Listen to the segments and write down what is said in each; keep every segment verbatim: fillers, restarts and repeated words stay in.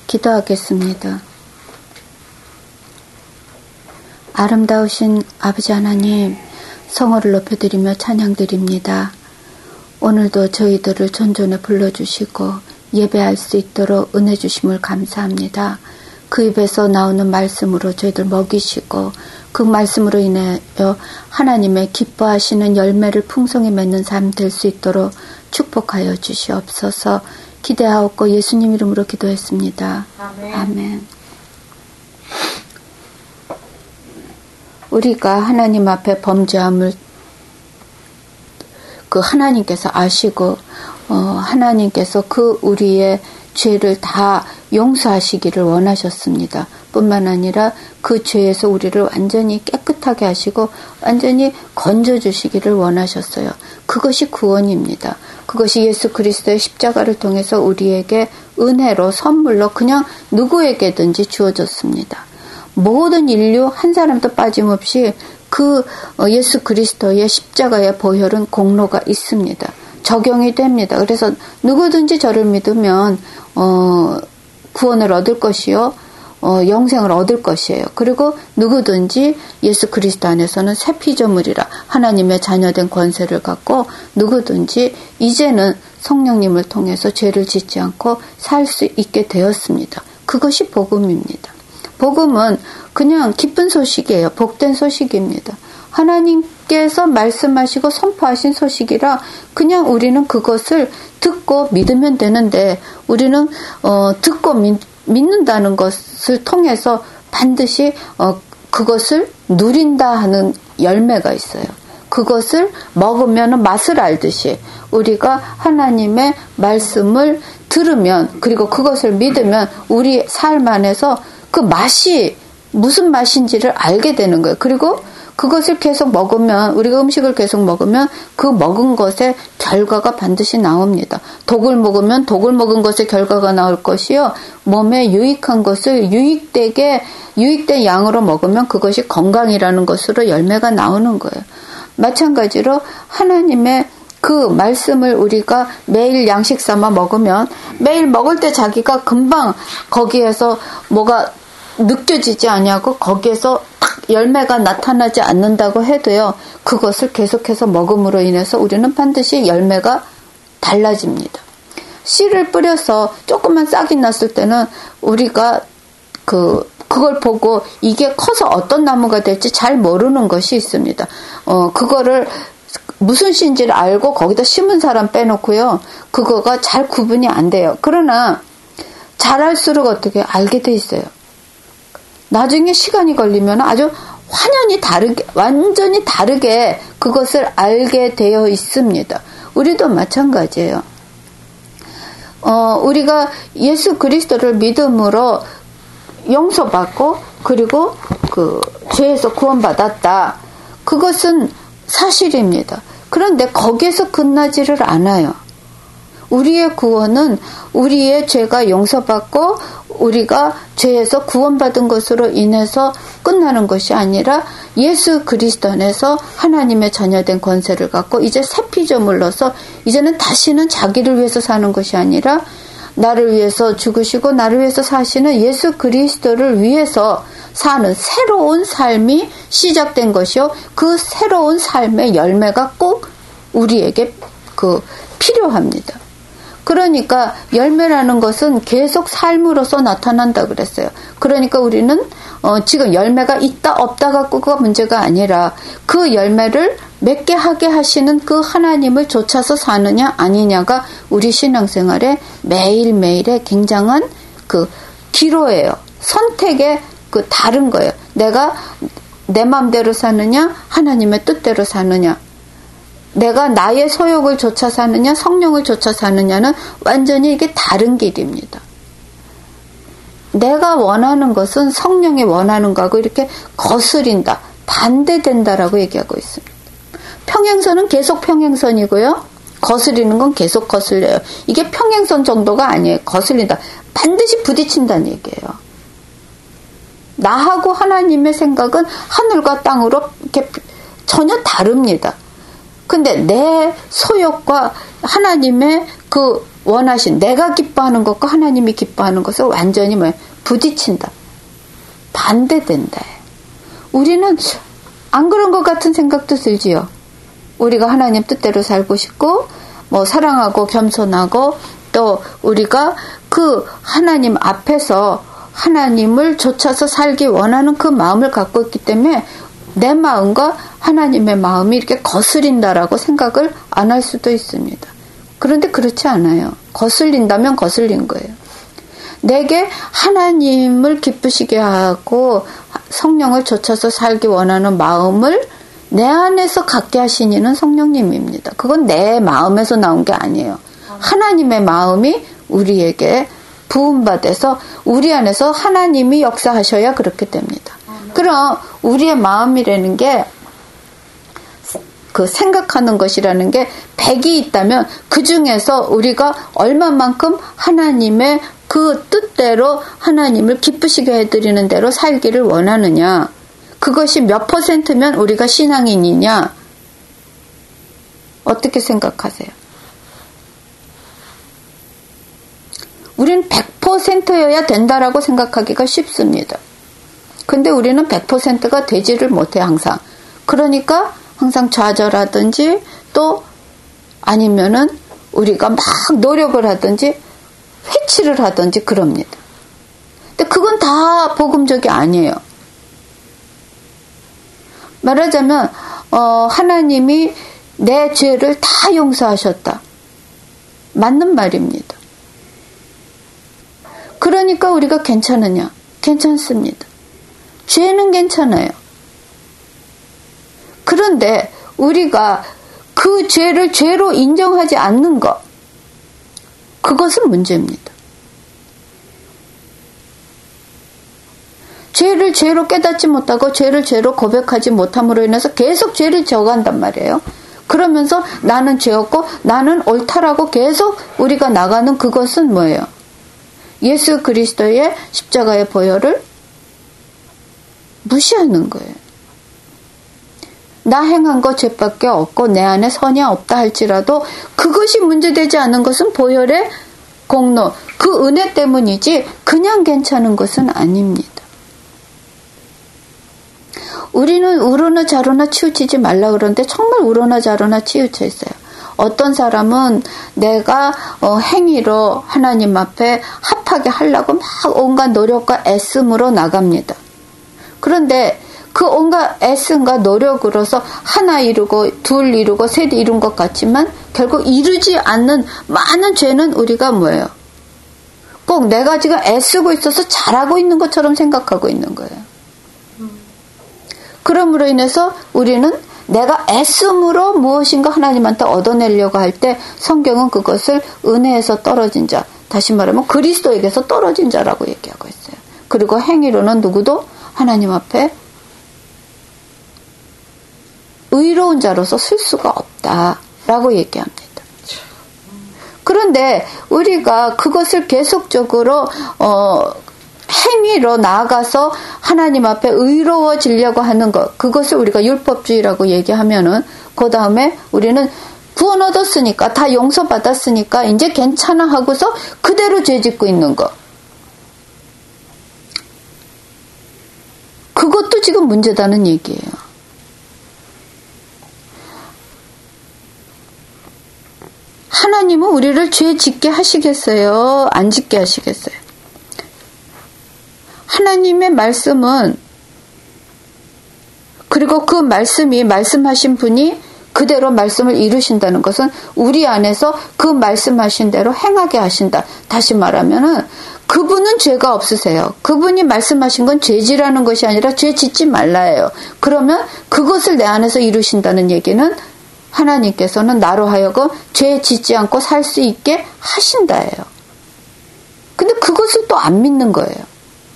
기도하겠습니다. 아름다우신 아버지 하나님, 성호를 높여드리며 찬양드립니다. 오늘도 저희들을 존존에 불러주시고 예배할 수 있도록 은혜 주심을 감사합니다. 그 입에서 나오는 말씀으로 저희들 먹이시고 그 말씀으로 인하여 하나님의 기뻐하시는 열매를 풍성히 맺는 삶 될 수 있도록 축복하여 주시옵소서. 기대하옵고 예수님 이름으로 기도했습니다. 아멘. 아멘. 우리가 하나님 앞에 범죄함을 그 하나님께서 아시고 어, 하나님께서 그 우리의 죄를 다 용서하시기를 원하셨습니다. 뿐만 아니라 그 죄에서 우리를 완전히 깨끗하게 하시고 완전히 건져주시기를 원하셨어요. 그것이 구원입니다. 그것이 예수 그리스도의 십자가를 통해서 우리에게 은혜로 선물로 그냥 누구에게든지 주어졌습니다. 모든 인류 한 사람도 빠짐없이 그 예수 그리스도의 십자가의 보혈은 공로가 있습니다. 적용이 됩니다. 그래서 누구든지 저를 믿으면 어, 구원을 얻을 것이요, 어, 영생을 얻을 것이에요. 그리고 누구든지 예수 그리스도 안에서는 새 피조물이라 하나님의 자녀된 권세를 갖고 누구든지 이제는 성령님을 통해서 죄를 짓지 않고 살 수 있게 되었습니다. 그것이 복음입니다. 복음은 그냥 기쁜 소식이에요. 복된 소식입니다. 하나님께서 말씀하시고 선포하신 소식이라 그냥 우리는 그것을 듣고 믿으면 되는데 우리는 어, 듣고 믿, 믿는다는 것을 통해서 반드시 어, 그것을 누린다 하는 열매가 있어요. 그것을 먹으면 맛을 알듯이 우리가 하나님의 말씀을 들으면 그리고 그것을 믿으면 우리 삶 안에서 그 맛이 무슨 맛인지를 알게 되는 거예요. 그리고 그것을 계속 먹으면 우리가 음식을 계속 먹으면 그 먹은 것의 결과가 반드시 나옵니다. 독을 먹으면 독을 먹은 것의 결과가 나올 것이요. 몸에 유익한 것을 유익되게 유익된 양으로 먹으면 그것이 건강이라는 것으로 열매가 나오는 거예요. 마찬가지로 하나님의 그 말씀을 우리가 매일 양식 삼아 먹으면 매일 먹을 때 자기가 금방 거기에서 뭐가 느껴지지 않냐고 거기에서 딱 열매가 나타나지 않는다고 해도요. 그것을 계속해서 먹음으로 인해서 우리는 반드시 열매가 달라집니다. 씨를 뿌려서 조금만 싹이 났을 때는 우리가 그 그걸 보고 이게 커서 어떤 나무가 될지 잘 모르는 것이 있습니다. 어 그거를 무슨 씨인지를 알고 거기다 심은 사람 빼놓고요. 그거가 잘 구분이 안 돼요. 그러나 잘할수록 어떻게 알게 돼 있어요. 나중에 시간이 걸리면 아주 완전히 다르게, 완전히 다르게 그것을 알게 되어 있습니다. 우리도 마찬가지예요. 어, 우리가 예수 그리스도를 믿음으로 용서받고, 그리고 그, 죄에서 구원받았다. 그것은 사실입니다. 그런데 거기에서 끝나지를 않아요. 우리의 구원은 우리의 죄가 용서받고 우리가 죄에서 구원받은 것으로 인해서 끝나는 것이 아니라 예수 그리스도 안에서 하나님의 자녀된 권세를 갖고 이제 새 피조물로서 이제는 다시는 자기를 위해서 사는 것이 아니라 나를 위해서 죽으시고 나를 위해서 사시는 예수 그리스도를 위해서 사는 새로운 삶이 시작된 것이요. 그 새로운 삶의 열매가 꼭 우리에게 그 필요합니다. 그러니까 열매라는 것은 계속 삶으로서 나타난다 그랬어요. 그러니까 우리는 어 지금 열매가 있다 없다 갖고가 문제가 아니라 그 열매를 맺게 하게 하시는 그 하나님을 쫓아서 사느냐 아니냐가 우리 신앙생활의 매일매일의 굉장한 그 기로예요. 선택의 그 다른 거예요. 내가 내 마음대로 사느냐 하나님의 뜻대로 사느냐. 내가 나의 소욕을 쫓아 사느냐 성령을 쫓아 사느냐는 완전히 이게 다른 길입니다. 내가 원하는 것은 성령이 원하는 거하고 이렇게 거스린다. 반대된다라고 얘기하고 있습니다. 평행선은 계속 평행선이고요. 거스리는 건 계속 거슬려요. 이게 평행선 정도가 아니에요. 거슬린다. 반드시 부딪힌다는 얘기예요. 나하고 하나님의 생각은 하늘과 땅으로 이렇게 전혀 다릅니다. 근데 내 소욕과 하나님의 그 원하신 내가 기뻐하는 것과 하나님이 기뻐하는 것을 완전히 뭐 부딪힌다. 반대된다. 우리는 안 그런 것 같은 생각도 들지요. 우리가 하나님 뜻대로 살고 싶고 뭐 사랑하고 겸손하고 또 우리가 그 하나님 앞에서 하나님을 좇아서 살기 원하는 그 마음을 갖고 있기 때문에 내 마음과 하나님의 마음이 이렇게 거슬린다라고 생각을 안 할 수도 있습니다. 그런데 그렇지 않아요. 거슬린다면 거슬린 거예요. 내게 하나님을 기쁘시게 하고 성령을 좇아서 살기 원하는 마음을 내 안에서 갖게 하신 이는 성령님입니다. 그건 내 마음에서 나온 게 아니에요. 하나님의 마음이 우리에게 부음받아서 우리 안에서 하나님이 역사하셔야 그렇게 됩니다. 그럼 우리의 마음이라는 게 그 생각하는 것이라는 게 백이 있다면 그 중에서 우리가 얼마만큼 하나님의 그 뜻대로 하나님을 기쁘시게 해드리는 대로 살기를 원하느냐. 그것이 몇 퍼센트면 우리가 신앙인이냐. 어떻게 생각하세요? 우리는 백 퍼센트여야 된다라고 생각하기가 쉽습니다. 근데 우리는 백 퍼센트가 되지를 못해 항상. 그러니까 항상 좌절하든지 또 아니면은 우리가 막 노력을 하든지 회치를 하든지 그럽니다. 근데 그건 다 복음적이 아니에요. 말하자면 어, 하나님이 내 죄를 다 용서하셨다. 맞는 말입니다. 그러니까 우리가 괜찮으냐? 괜찮습니다. 죄는 괜찮아요. 그런데 우리가 그 죄를 죄로 인정하지 않는 것, 그것은 문제입니다. 죄를 죄로 깨닫지 못하고 죄를 죄로 고백하지 못함으로 인해서 계속 죄를 져간단 말이에요. 그러면서 나는 죄였고 나는 옳다라고 계속 우리가 나가는 그것은 뭐예요? 예수 그리스도의 십자가의 보혈을 무시하는 거예요. 나 행한 거 죄밖에 없고 내 안에 선이 없다 할지라도 그것이 문제되지 않은 것은 보혈의 공로, 그 은혜 때문이지 그냥 괜찮은 것은 아닙니다. 우리는 우로나 자로나 치우치지 말라 그러는데 정말 우로나 자로나 치우쳐 있어요. 어떤 사람은 내가 어, 행위로 하나님 앞에 합하게 하려고 막 온갖 노력과 애씀으로 나갑니다. 그런데 그 온갖 애씀과 노력으로서 하나 이루고 둘 이루고 셋 이룬 것 같지만 결국 이루지 않는 많은 죄는 우리가 뭐예요? 꼭 내가 지금 애쓰고 있어서 잘하고 있는 것처럼 생각하고 있는 거예요. 그러므로 인해서 우리는 내가 애씀으로 무엇인가 하나님한테 얻어내려고 할 때 성경은 그것을 은혜에서 떨어진 자, 다시 말하면 그리스도에게서 떨어진 자라고 얘기하고 있어요. 그리고 행위로는 누구도 하나님 앞에 의로운 자로서 쓸 수가 없다라고 얘기합니다. 그런데 우리가 그것을 계속적으로 어, 행위로 나아가서 하나님 앞에 의로워지려고 하는 것, 그것을 우리가 율법주의라고 얘기하면은 그 다음에 우리는 구원 얻었으니까 다 용서받았으니까 이제 괜찮아 하고서 그대로 죄 짓고 있는 것. 그것도 지금 문제다는 얘기예요. 하나님은 우리를 죄 짓게 하시겠어요? 안 짓게 하시겠어요? 하나님의 말씀은, 그리고 그 말씀이 말씀하신 분이 그대로 말씀을 이루신다는 것은 우리 안에서 그 말씀하신 대로 행하게 하신다. 다시 말하면은 그분은 죄가 없으세요. 그분이 말씀하신 건 죄지라는 것이 아니라 죄 짓지 말라예요. 그러면 그것을 내 안에서 이루신다는 얘기는 하나님께서는 나로 하여금 죄 짓지 않고 살 수 있게 하신다예요. 근데 그것을 또 안 믿는 거예요.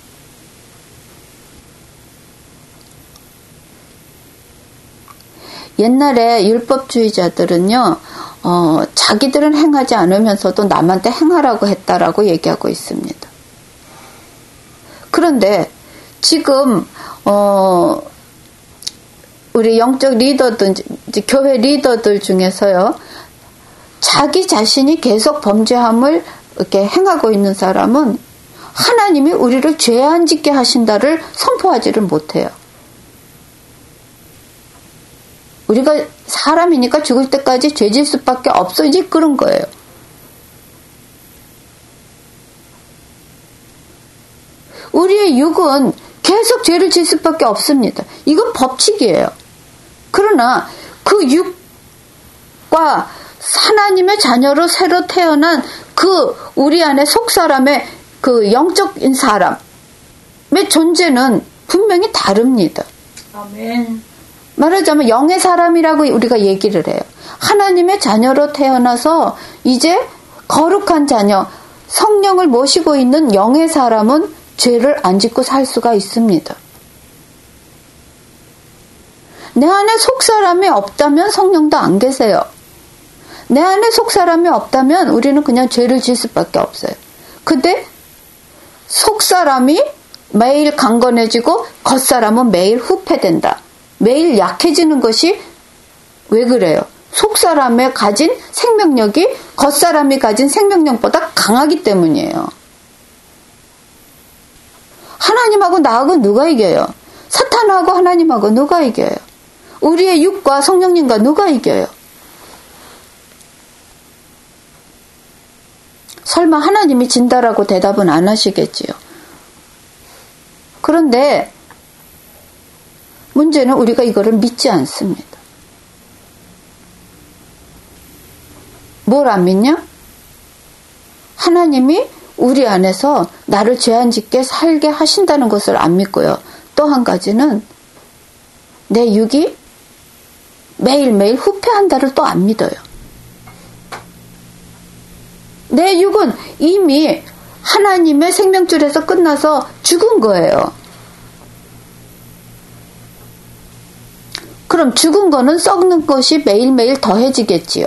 옛날에 율법주의자들은요, 어, 자기들은 행하지 않으면서도 남한테 행하라고 했다라고 얘기하고 있습니다. 그런데 지금 어, 우리 영적 리더들, 교회 리더들 중에서요, 자기 자신이 계속 범죄함을 이렇게 행하고 있는 사람은 하나님이 우리를 죄 안 짓게 하신다를 선포하지를 못해요. 우리가 사람이니까 죽을 때까지 죄 질 수밖에 없어. 이제 그런 거예요. 우리의 육은 계속 죄를 질 수밖에 없습니다. 이건 법칙이에요. 그러나 그 육과 하나님의 자녀로 새로 태어난 그 우리 안에 속사람의 그 영적인 사람의 존재는 분명히 다릅니다. 아멘. 말하자면 영의 사람이라고 우리가 얘기를 해요. 하나님의 자녀로 태어나서 이제 거룩한 자녀, 성령을 모시고 있는 영의 사람은 죄를 안 짓고 살 수가 있습니다. 내 안에 속사람이 없다면 성령도 안 계세요. 내 안에 속사람이 없다면 우리는 그냥 죄를 질 수밖에 없어요. 근데 속사람이 매일 강건해지고 겉사람은 매일 후패된다. 매일 약해지는 것이 왜 그래요? 속사람에 가진 생명력이 겉사람이 가진 생명력보다 강하기 때문이에요. 하나님하고 나하고 누가 이겨요? 사탄하고 하나님하고 누가 이겨요? 우리의 육과 성령님과 누가 이겨요? 설마 하나님이 진다라고 대답은 안 하시겠지요. 그런데 문제는 우리가 이거를 믿지 않습니다. 뭘 안 믿냐? 하나님이 우리 안에서 나를 죄 안 짓게 살게 하신다는 것을 안 믿고요. 또 한 가지는 내 육이 매일매일 후패한다를 또 안 믿어요. 내 육은 이미 하나님의 생명줄에서 끝나서 죽은 거예요. 그럼 죽은 거는 썩는 것이 매일매일 더해지겠지요.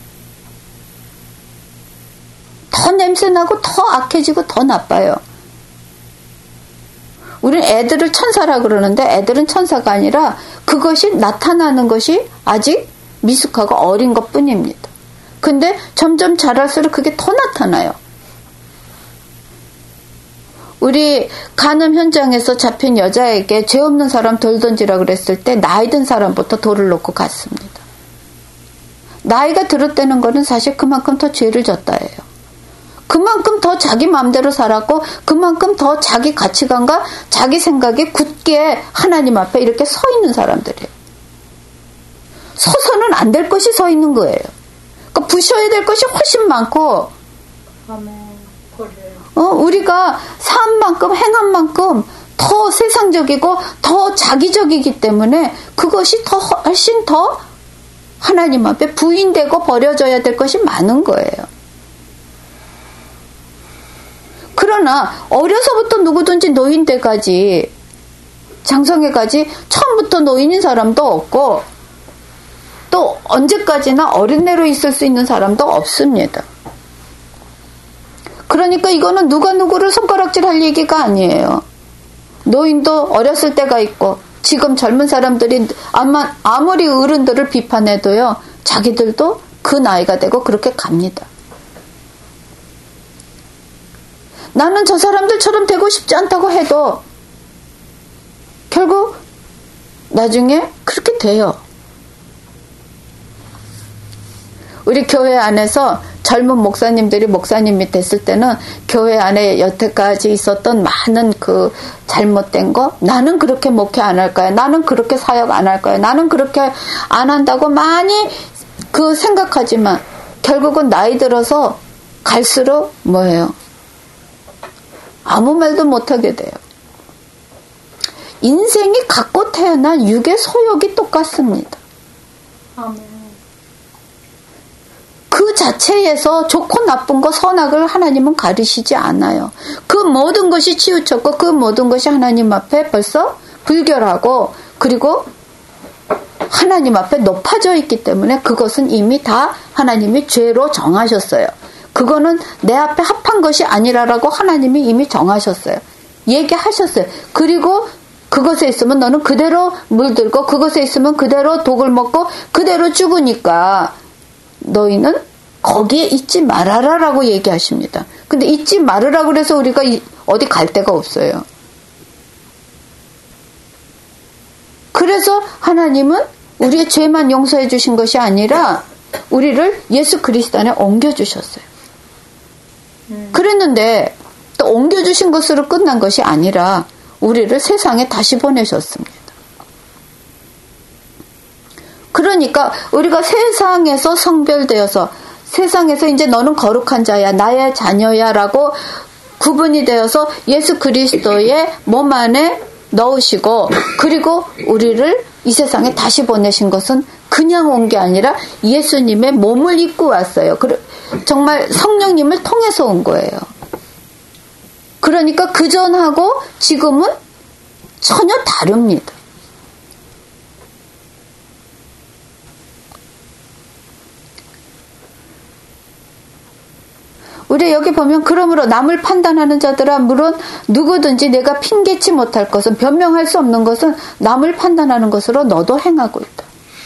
더 냄새나고 더 악해지고 더 나빠요. 우리는 애들을 천사라 그러는데 애들은 천사가 아니라 그것이 나타나는 것이 아직 미숙하고 어린 것 뿐입니다. 근데 점점 자랄수록 그게 더 나타나요. 우리 간음 현장에서 잡힌 여자에게 죄 없는 사람 돌 던지라 그랬을 때 나이 든 사람부터 돌을 놓고 갔습니다. 나이가 들었다는 거는 사실 그만큼 더 죄를 졌다예요. 그만큼 더 자기 마음대로 살았고 그만큼 더 자기 가치관과 자기 생각이 굳게 하나님 앞에 이렇게 서 있는 사람들이에요. 서서는 안 될 것이 서 있는 거예요. 그러니까 부셔야 될 것이 훨씬 많고 어, 우리가 산 만큼 행한 만큼 더 세상적이고 더 자기적이기 때문에 그것이 더 훨씬 더 하나님 앞에 부인되고 버려져야 될 것이 많은 거예요. 그러나 어려서부터 누구든지 노인 때까지 장성에까지 처음부터 노인인 사람도 없고 또 언제까지나 어린애로 있을 수 있는 사람도 없습니다. 그러니까 이거는 누가 누구를 손가락질할 얘기가 아니에요. 노인도 어렸을 때가 있고 지금 젊은 사람들이 아마 아무리 어른들을 비판해도요 자기들도 그 나이가 되고 그렇게 갑니다. 나는 저 사람들처럼 되고 싶지 않다고 해도 결국 나중에 그렇게 돼요. 우리 교회 안에서 젊은 목사님들이 목사님이 됐을 때는 교회 안에 여태까지 있었던 많은 그 잘못된 거 나는 그렇게 목회 안 할 거야. 나는 그렇게 사역 안 할 거야. 나는 그렇게 안 한다고 많이 그 생각하지만 결국은 나이 들어서 갈수록 뭐예요? 아무 말도 못하게 돼요. 인생이 갖고 태어난 육의 소욕이 똑같습니다. 아멘. 그 자체에서 좋고 나쁜 거 선악을 하나님은 가르시지 않아요. 그 모든 것이 치우쳤고 그 모든 것이 하나님 앞에 벌써 불결하고 그리고 하나님 앞에 높아져 있기 때문에 그것은 이미 다 하나님이 죄로 정하셨어요. 그거는 내 앞에 합한 것이 아니라라고 하나님이 이미 정하셨어요. 얘기하셨어요. 그리고 그것에 있으면 너는 그대로 물들고 그것에 있으면 그대로 독을 먹고 그대로 죽으니까 너희는 거기에 잊지 말아라라고 얘기하십니다. 근데 잊지 말으라고 그래서 우리가 어디 갈 데가 없어요. 그래서 하나님은 우리의 죄만 용서해 주신 것이 아니라 우리를 예수 그리스도 안에 옮겨주셨어요. 음. 그랬는데 또 옮겨주신 것으로 끝난 것이 아니라 우리를 세상에 다시 보내셨습니다. 그러니까 우리가 세상에서 성별되어서 세상에서 이제 너는 거룩한 자야, 나의 자녀야 라고 구분이 되어서 예수 그리스도의 몸 안에 넣으시고 그리고 우리를 이 세상에 다시 보내신 것은 그냥 온 게 아니라 예수님의 몸을 입고 왔어요. 정말 성령님을 통해서 온 거예요. 그러니까 그전하고 지금은 전혀 다릅니다. 우리 여기 보면 그러므로 남을 판단하는 자들아 물론 누구든지 내가 핑계치 못할 것은 변명할 수 없는 것은 남을 판단하는 것으로 너도 행하고 있다.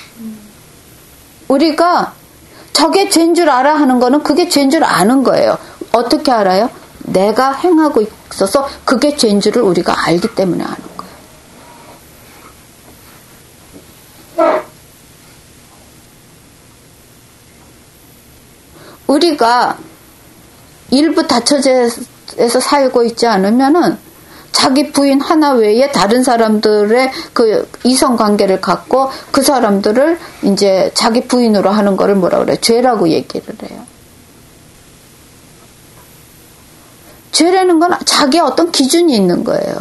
우리가 저게 죄인 줄 알아 하는 거는 그게 죄인 줄 아는 거예요. 어떻게 알아요? 내가 행하고 있어서 그게 죄인 줄을 우리가 알기 때문에 아는 거예요. 우리가 일부 다처제에서 살고 있지 않으면은 자기 부인 하나 외에 다른 사람들의 그 이성 관계를 갖고 그 사람들을 이제 자기 부인으로 하는 거를 뭐라 그래요? 죄라고 얘기를 해요. 죄라는 건 자기의 어떤 기준이 있는 거예요.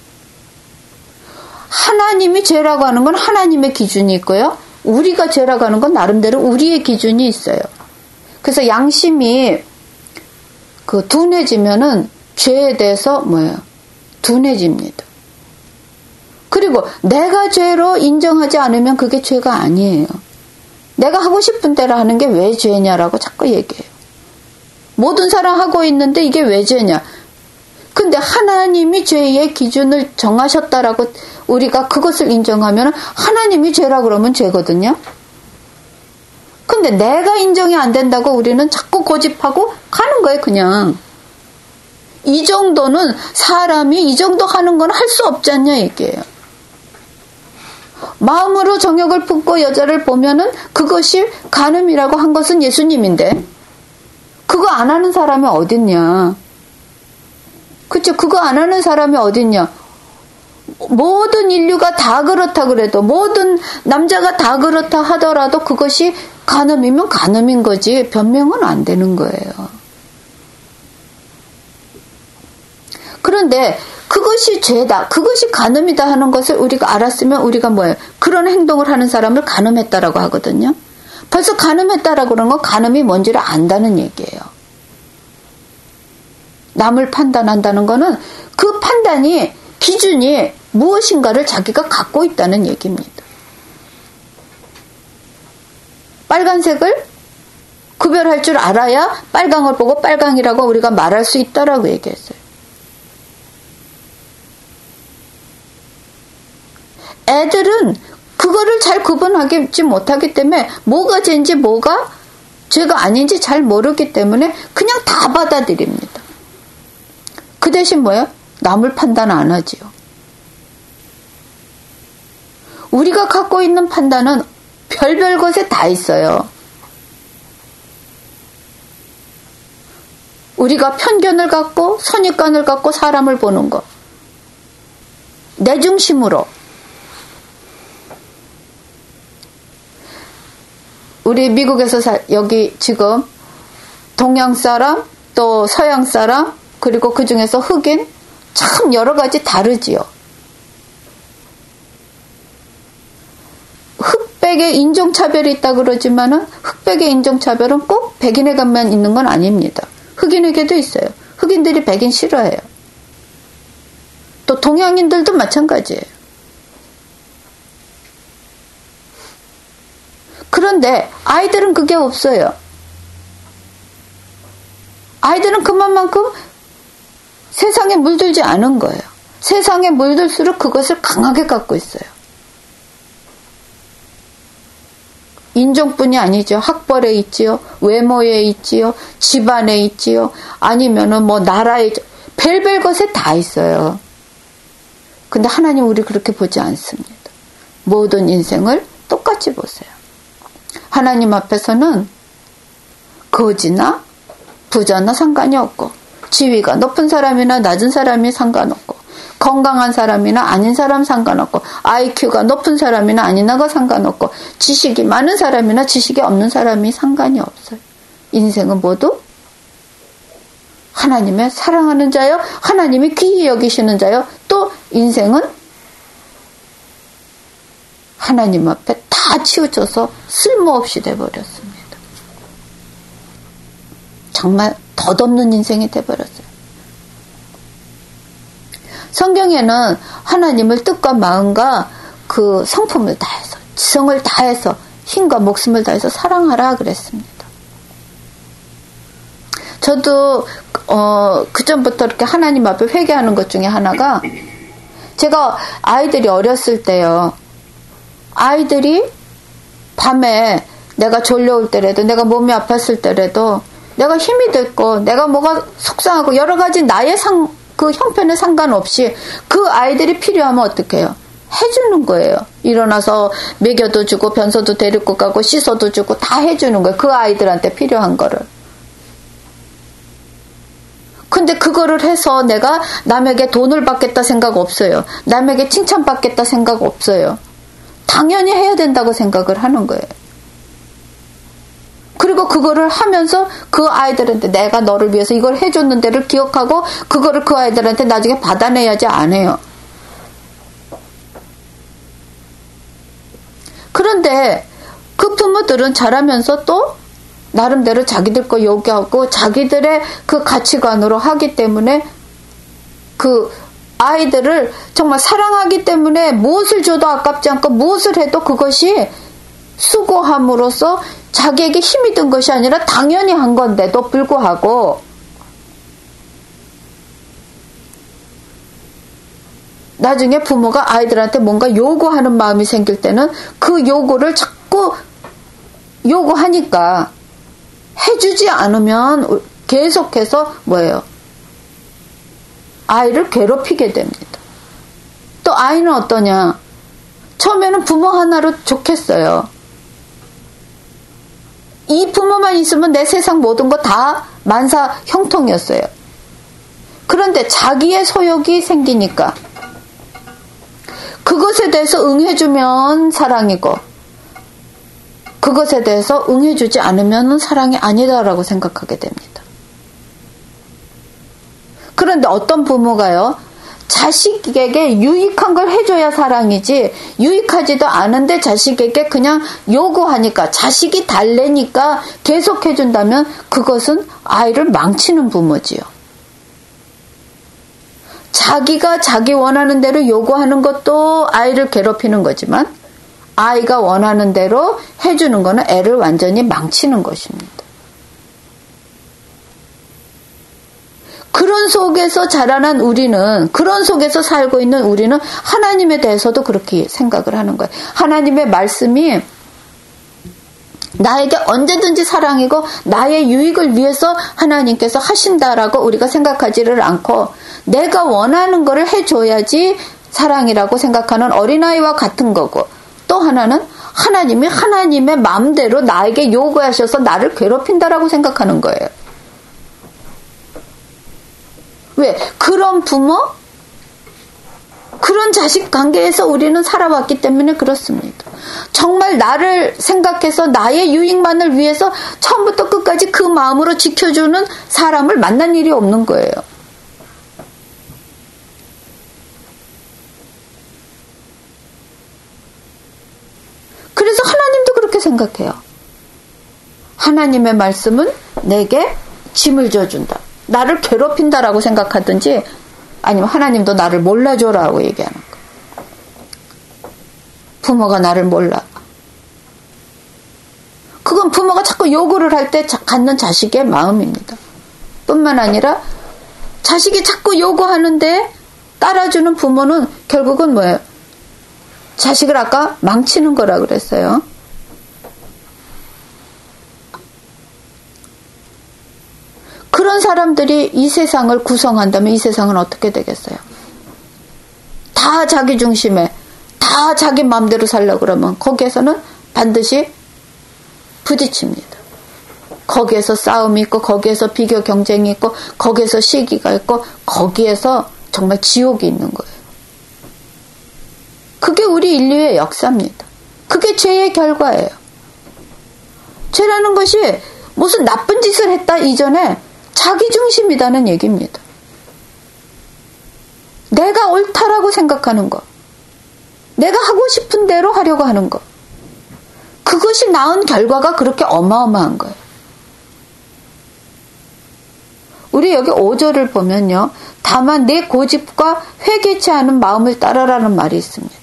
하나님이 죄라고 하는 건 하나님의 기준이 있고요. 우리가 죄라고 하는 건 나름대로 우리의 기준이 있어요. 그래서 양심이 그 둔해지면은 죄에 대해서 뭐예요? 둔해집니다. 그리고 내가 죄로 인정하지 않으면 그게 죄가 아니에요. 내가 하고 싶은 대로 하는 게 왜 죄냐라고 자꾸 얘기해요. 모든 사람 하고 있는데 이게 왜 죄냐? 근데 하나님이 죄의 기준을 정하셨다라고 우리가 그것을 인정하면 하나님이 죄라고 그러면 죄거든요. 근데 내가 인정이 안 된다고 우리는 자꾸 고집하고 가는 거예요, 그냥. 이 정도는 사람이 이 정도 하는 건 할 수 없지 않냐, 얘기예요. 마음으로 정욕을 품고 여자를 보면은 그것이 간음이라고 한 것은 예수님인데, 그거 안 하는 사람이 어딨냐. 그쵸? 그거 안 하는 사람이 어딨냐. 모든 인류가 다 그렇다 그래도, 모든 남자가 다 그렇다 하더라도 그것이 간음이면 간음인 거지 변명은 안 되는 거예요. 그런데 그것이 죄다, 그것이 간음이다 하는 것을 우리가 알았으면 우리가 뭐예요? 그런 행동을 하는 사람을 간음했다라고 하거든요. 벌써 간음했다라고 그러는 건 간음이 뭔지를 안다는 얘기예요. 남을 판단한다는 거는 그 판단이, 기준이 무엇인가를 자기가 갖고 있다는 얘기입니다. 빨간색을 구별할 줄 알아야 빨강을 보고 빨강이라고 우리가 말할 수 있다라고 얘기했어요. 애들은 그거를 잘 구분하지 못하기 때문에 뭐가 죄인지 뭐가 죄가 아닌지 잘 모르기 때문에 그냥 다 받아들입니다. 그 대신 뭐예요? 남을 판단 안 하지요. 우리가 갖고 있는 판단은 별별 것에 다 있어요. 우리가 편견을 갖고 선입관을 갖고 사람을 보는 것. 내 중심으로. 우리 미국에서 살, 여기 지금 동양 사람, 또 서양 사람, 그리고 그 중에서 흑인, 참 여러 가지 다르지요. 흑백의 인종차별이 있다 그러지만은 흑백의 인종차별은 꼭 백인에게만 있는 건 아닙니다. 흑인에게도 있어요. 흑인들이 백인 싫어해요. 또 동양인들도 마찬가지예요. 그런데 아이들은 그게 없어요. 아이들은 그만큼 세상에 물들지 않은 거예요. 세상에 물들수록 그것을 강하게 갖고 있어요. 인종뿐이 아니죠. 학벌에 있지요. 외모에 있지요. 집안에 있지요. 아니면은 뭐 나라에 별별 것에 다 있어요. 근데 하나님 우리 그렇게 보지 않습니다. 모든 인생을 똑같이 보세요. 하나님 앞에서는 거지나 부자나 상관이 없고, 지위가 높은 사람이나 낮은 사람이 상관없고, 건강한 사람이나 아닌 사람 상관없고, 아이큐가 높은 사람이나 아니나가 상관없고, 지식이 많은 사람이나 지식이 없는 사람이 상관이 없어요. 인생은 모두 하나님의 사랑하는 자요, 하나님이 귀히 여기시는 자요, 또 인생은 하나님 앞에 다 치우쳐서 쓸모없이 돼버렸습니다. 정말 덧없는 인생이 돼버렸어요. 성경에는 하나님을 뜻과 마음과 그 성품을 다해서, 지성을 다해서, 힘과 목숨을 다해서 사랑하라 그랬습니다. 저도 어, 그전부터 이렇게 하나님 앞에 회개하는 것 중에 하나가, 제가 아이들이 어렸을 때요, 아이들이 밤에 내가 졸려올 때라도, 내가 몸이 아팠을 때라도, 내가 힘이 됐고, 내가 뭐가 속상하고, 여러 가지 나의 상, 그 형편에 상관없이 그 아이들이 필요하면 어떻게 해요? 해주는 거예요. 일어나서 먹여도 주고, 변소도 데리고 가고, 씻어도 주고, 다 해주는 거예요. 그 아이들한테 필요한 거를. 근데 그거를 해서 내가 남에게 돈을 받겠다 생각 없어요. 남에게 칭찬받겠다 생각 없어요. 당연히 해야 된다고 생각을 하는 거예요. 그리고 그거를 하면서 그 아이들한테 내가 너를 위해서 이걸 해줬는데를 기억하고 그거를 그 아이들한테 나중에 받아내야지 안 해요. 그런데 그 부모들은 자라면서 또 나름대로 자기들 거 요구하고 자기들의 그 가치관으로 하기 때문에 그 아이들을 정말 사랑하기 때문에 무엇을 줘도 아깝지 않고 무엇을 해도 그것이 수고함으로써 자기에게 힘이 든 것이 아니라 당연히 한 건데도 불구하고 나중에 부모가 아이들한테 뭔가 요구하는 마음이 생길 때는 그 요구를 자꾸 요구하니까 해주지 않으면 계속해서 뭐예요? 아이를 괴롭히게 됩니다. 또 아이는 어떠냐? 처음에는 부모 하나로 좋겠어요. 이 부모만 있으면 내 세상 모든 거 다 만사 형통이었어요. 그런데 자기의 소욕이 생기니까 그것에 대해서 응해주면 사랑이고 그것에 대해서 응해주지 않으면 사랑이 아니다라고 생각하게 됩니다. 그런데 어떤 부모가요, 자식에게 유익한 걸 해줘야 사랑이지, 유익하지도 않은데 자식에게 그냥 요구하니까, 자식이 달래니까 계속 해준다면 그것은 아이를 망치는 부모지요. 자기가 자기 원하는 대로 요구하는 것도 아이를 괴롭히는 거지만 아이가 원하는 대로 해주는 거는 애를 완전히 망치는 것입니다. 그런 속에서 자라난 우리는, 그런 속에서 살고 있는 우리는 하나님에 대해서도 그렇게 생각을 하는 거예요. 하나님의 말씀이 나에게 언제든지 사랑이고 나의 유익을 위해서 하나님께서 하신다라고 우리가 생각하지를 않고 내가 원하는 거를 해줘야지 사랑이라고 생각하는 어린아이와 같은 거고, 또 하나는 하나님이 하나님의 마음대로 나에게 요구하셔서 나를 괴롭힌다라고 생각하는 거예요. 왜? 그런 부모, 그런 자식 관계에서 우리는 살아왔기 때문에 그렇습니다. 정말 나를 생각해서 나의 유익만을 위해서 처음부터 끝까지 그 마음으로 지켜주는 사람을 만난 일이 없는 거예요. 그래서 하나님도 그렇게 생각해요. 하나님의 말씀은 내게 짐을 져준다. 나를 괴롭힌다라고 생각하든지 아니면 하나님도 나를 몰라줘라고 얘기하는 거예요. 부모가 나를 몰라. 그건 부모가 자꾸 요구를 할 때 갖는 자식의 마음입니다. 뿐만 아니라 자식이 자꾸 요구하는데 따라주는 부모는 결국은 뭐예요? 자식을 아까 망치는 거라 그랬어요. 그런 사람들이 이 세상을 구성한다면 이 세상은 어떻게 되겠어요? 다 자기 중심에, 다 자기 마음대로 살려고 그러면 거기에서는 반드시 부딪힙니다. 거기에서 싸움이 있고, 거기에서 비교 경쟁이 있고, 거기에서 시기가 있고, 거기에서 정말 지옥이 있는 거예요. 그게 우리 인류의 역사입니다. 그게 죄의 결과예요. 죄라는 것이 무슨 나쁜 짓을 했다 이전에 자기 중심이라는 얘기입니다. 내가 옳다라고 생각하는 거, 내가 하고 싶은 대로 하려고 하는 거, 그것이 낳은 결과가 그렇게 어마어마한 거예요. 우리 여기 오 절을 보면요, 다만 내 고집과 회개치 않은 마음을 따라라는 말이 있습니다.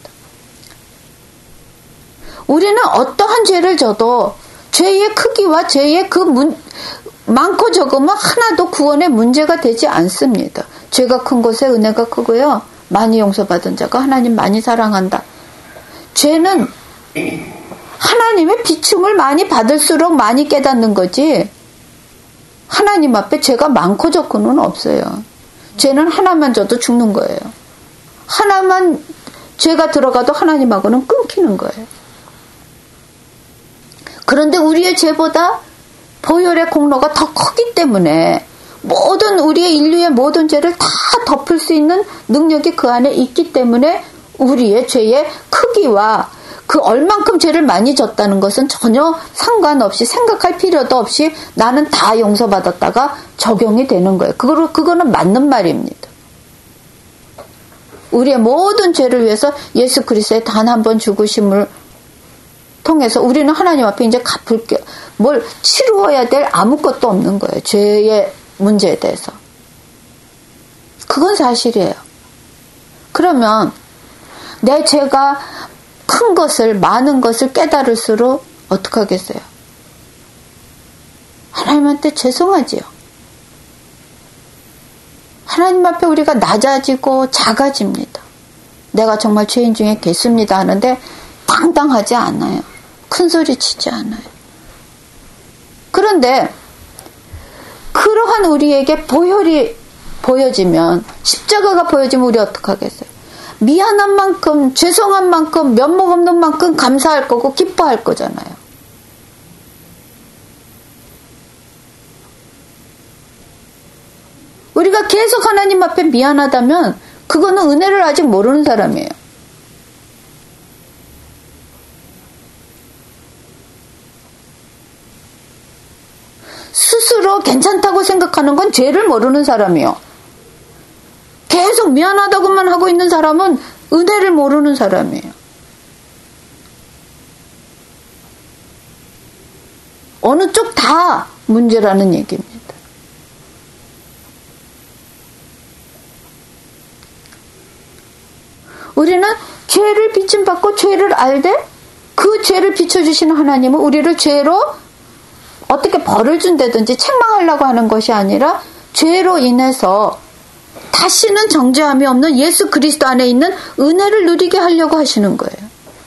우리는 어떠한 죄를 져도 죄의 크기와 죄의 그 문, 많고 적으면 하나도 구원의 문제가 되지 않습니다. 죄가 큰 것에 은혜가 크고요, 많이 용서받은 자가 하나님 많이 사랑한다. 죄는 하나님의 비춤을 많이 받을수록 많이 깨닫는 거지, 하나님 앞에 죄가 많고 적고는 없어요. 죄는 하나만 져도 죽는 거예요. 하나만 죄가 들어가도 하나님하고는 끊기는 거예요. 그런데 우리의 죄보다 보혈의 공로가 더 크기 때문에 모든 우리의 인류의 모든 죄를 다 덮을 수 있는 능력이 그 안에 있기 때문에 우리의 죄의 크기와 그 얼만큼 죄를 많이 졌다는 것은 전혀 상관없이, 생각할 필요도 없이 나는 다 용서받았다가 적용이 되는 거예요. 그거를, 그거는 맞는 말입니다. 우리의 모든 죄를 위해서 예수 그리스도의 단 한 번 죽으심을 통해서 우리는 하나님 앞에 이제 갚을 게, 뭘 치루어야 될 아무것도 없는 거예요. 죄의 문제에 대해서. 그건 사실이에요. 그러면 내 죄가 큰 것을, 많은 것을 깨달을수록 어떻게 하겠어요? 하나님한테 죄송하지요. 하나님 앞에 우리가 낮아지고 작아집니다. 내가 정말 죄인 중에 개수입니다 하는데 당당하지 않아요. 큰 소리 치지 않아요. 그런데 그러한 우리에게 보혈이 보여지면, 십자가가 보여지면 우리 어떻게 하겠어요? 미안한 만큼, 죄송한 만큼, 면목 없는 만큼 감사할 거고 기뻐할 거잖아요. 우리가 계속 하나님 앞에 미안하다면 그거는 은혜를 아직 모르는 사람이에요. 스스로 괜찮다고 생각하는 건 죄를 모르는 사람이에요. 계속 미안하다고만 하고 있는 사람은 은혜를 모르는 사람이에요. 어느 쪽 다 문제라는 얘기입니다. 우리는 죄를 비침받고 죄를 알되 그 죄를 비춰주시는 하나님은 우리를 죄로 어떻게 벌을 준다든지 책망하려고 하는 것이 아니라 죄로 인해서 다시는 정죄함이 없는 예수 그리스도 안에 있는 은혜를 누리게 하려고 하시는 거예요.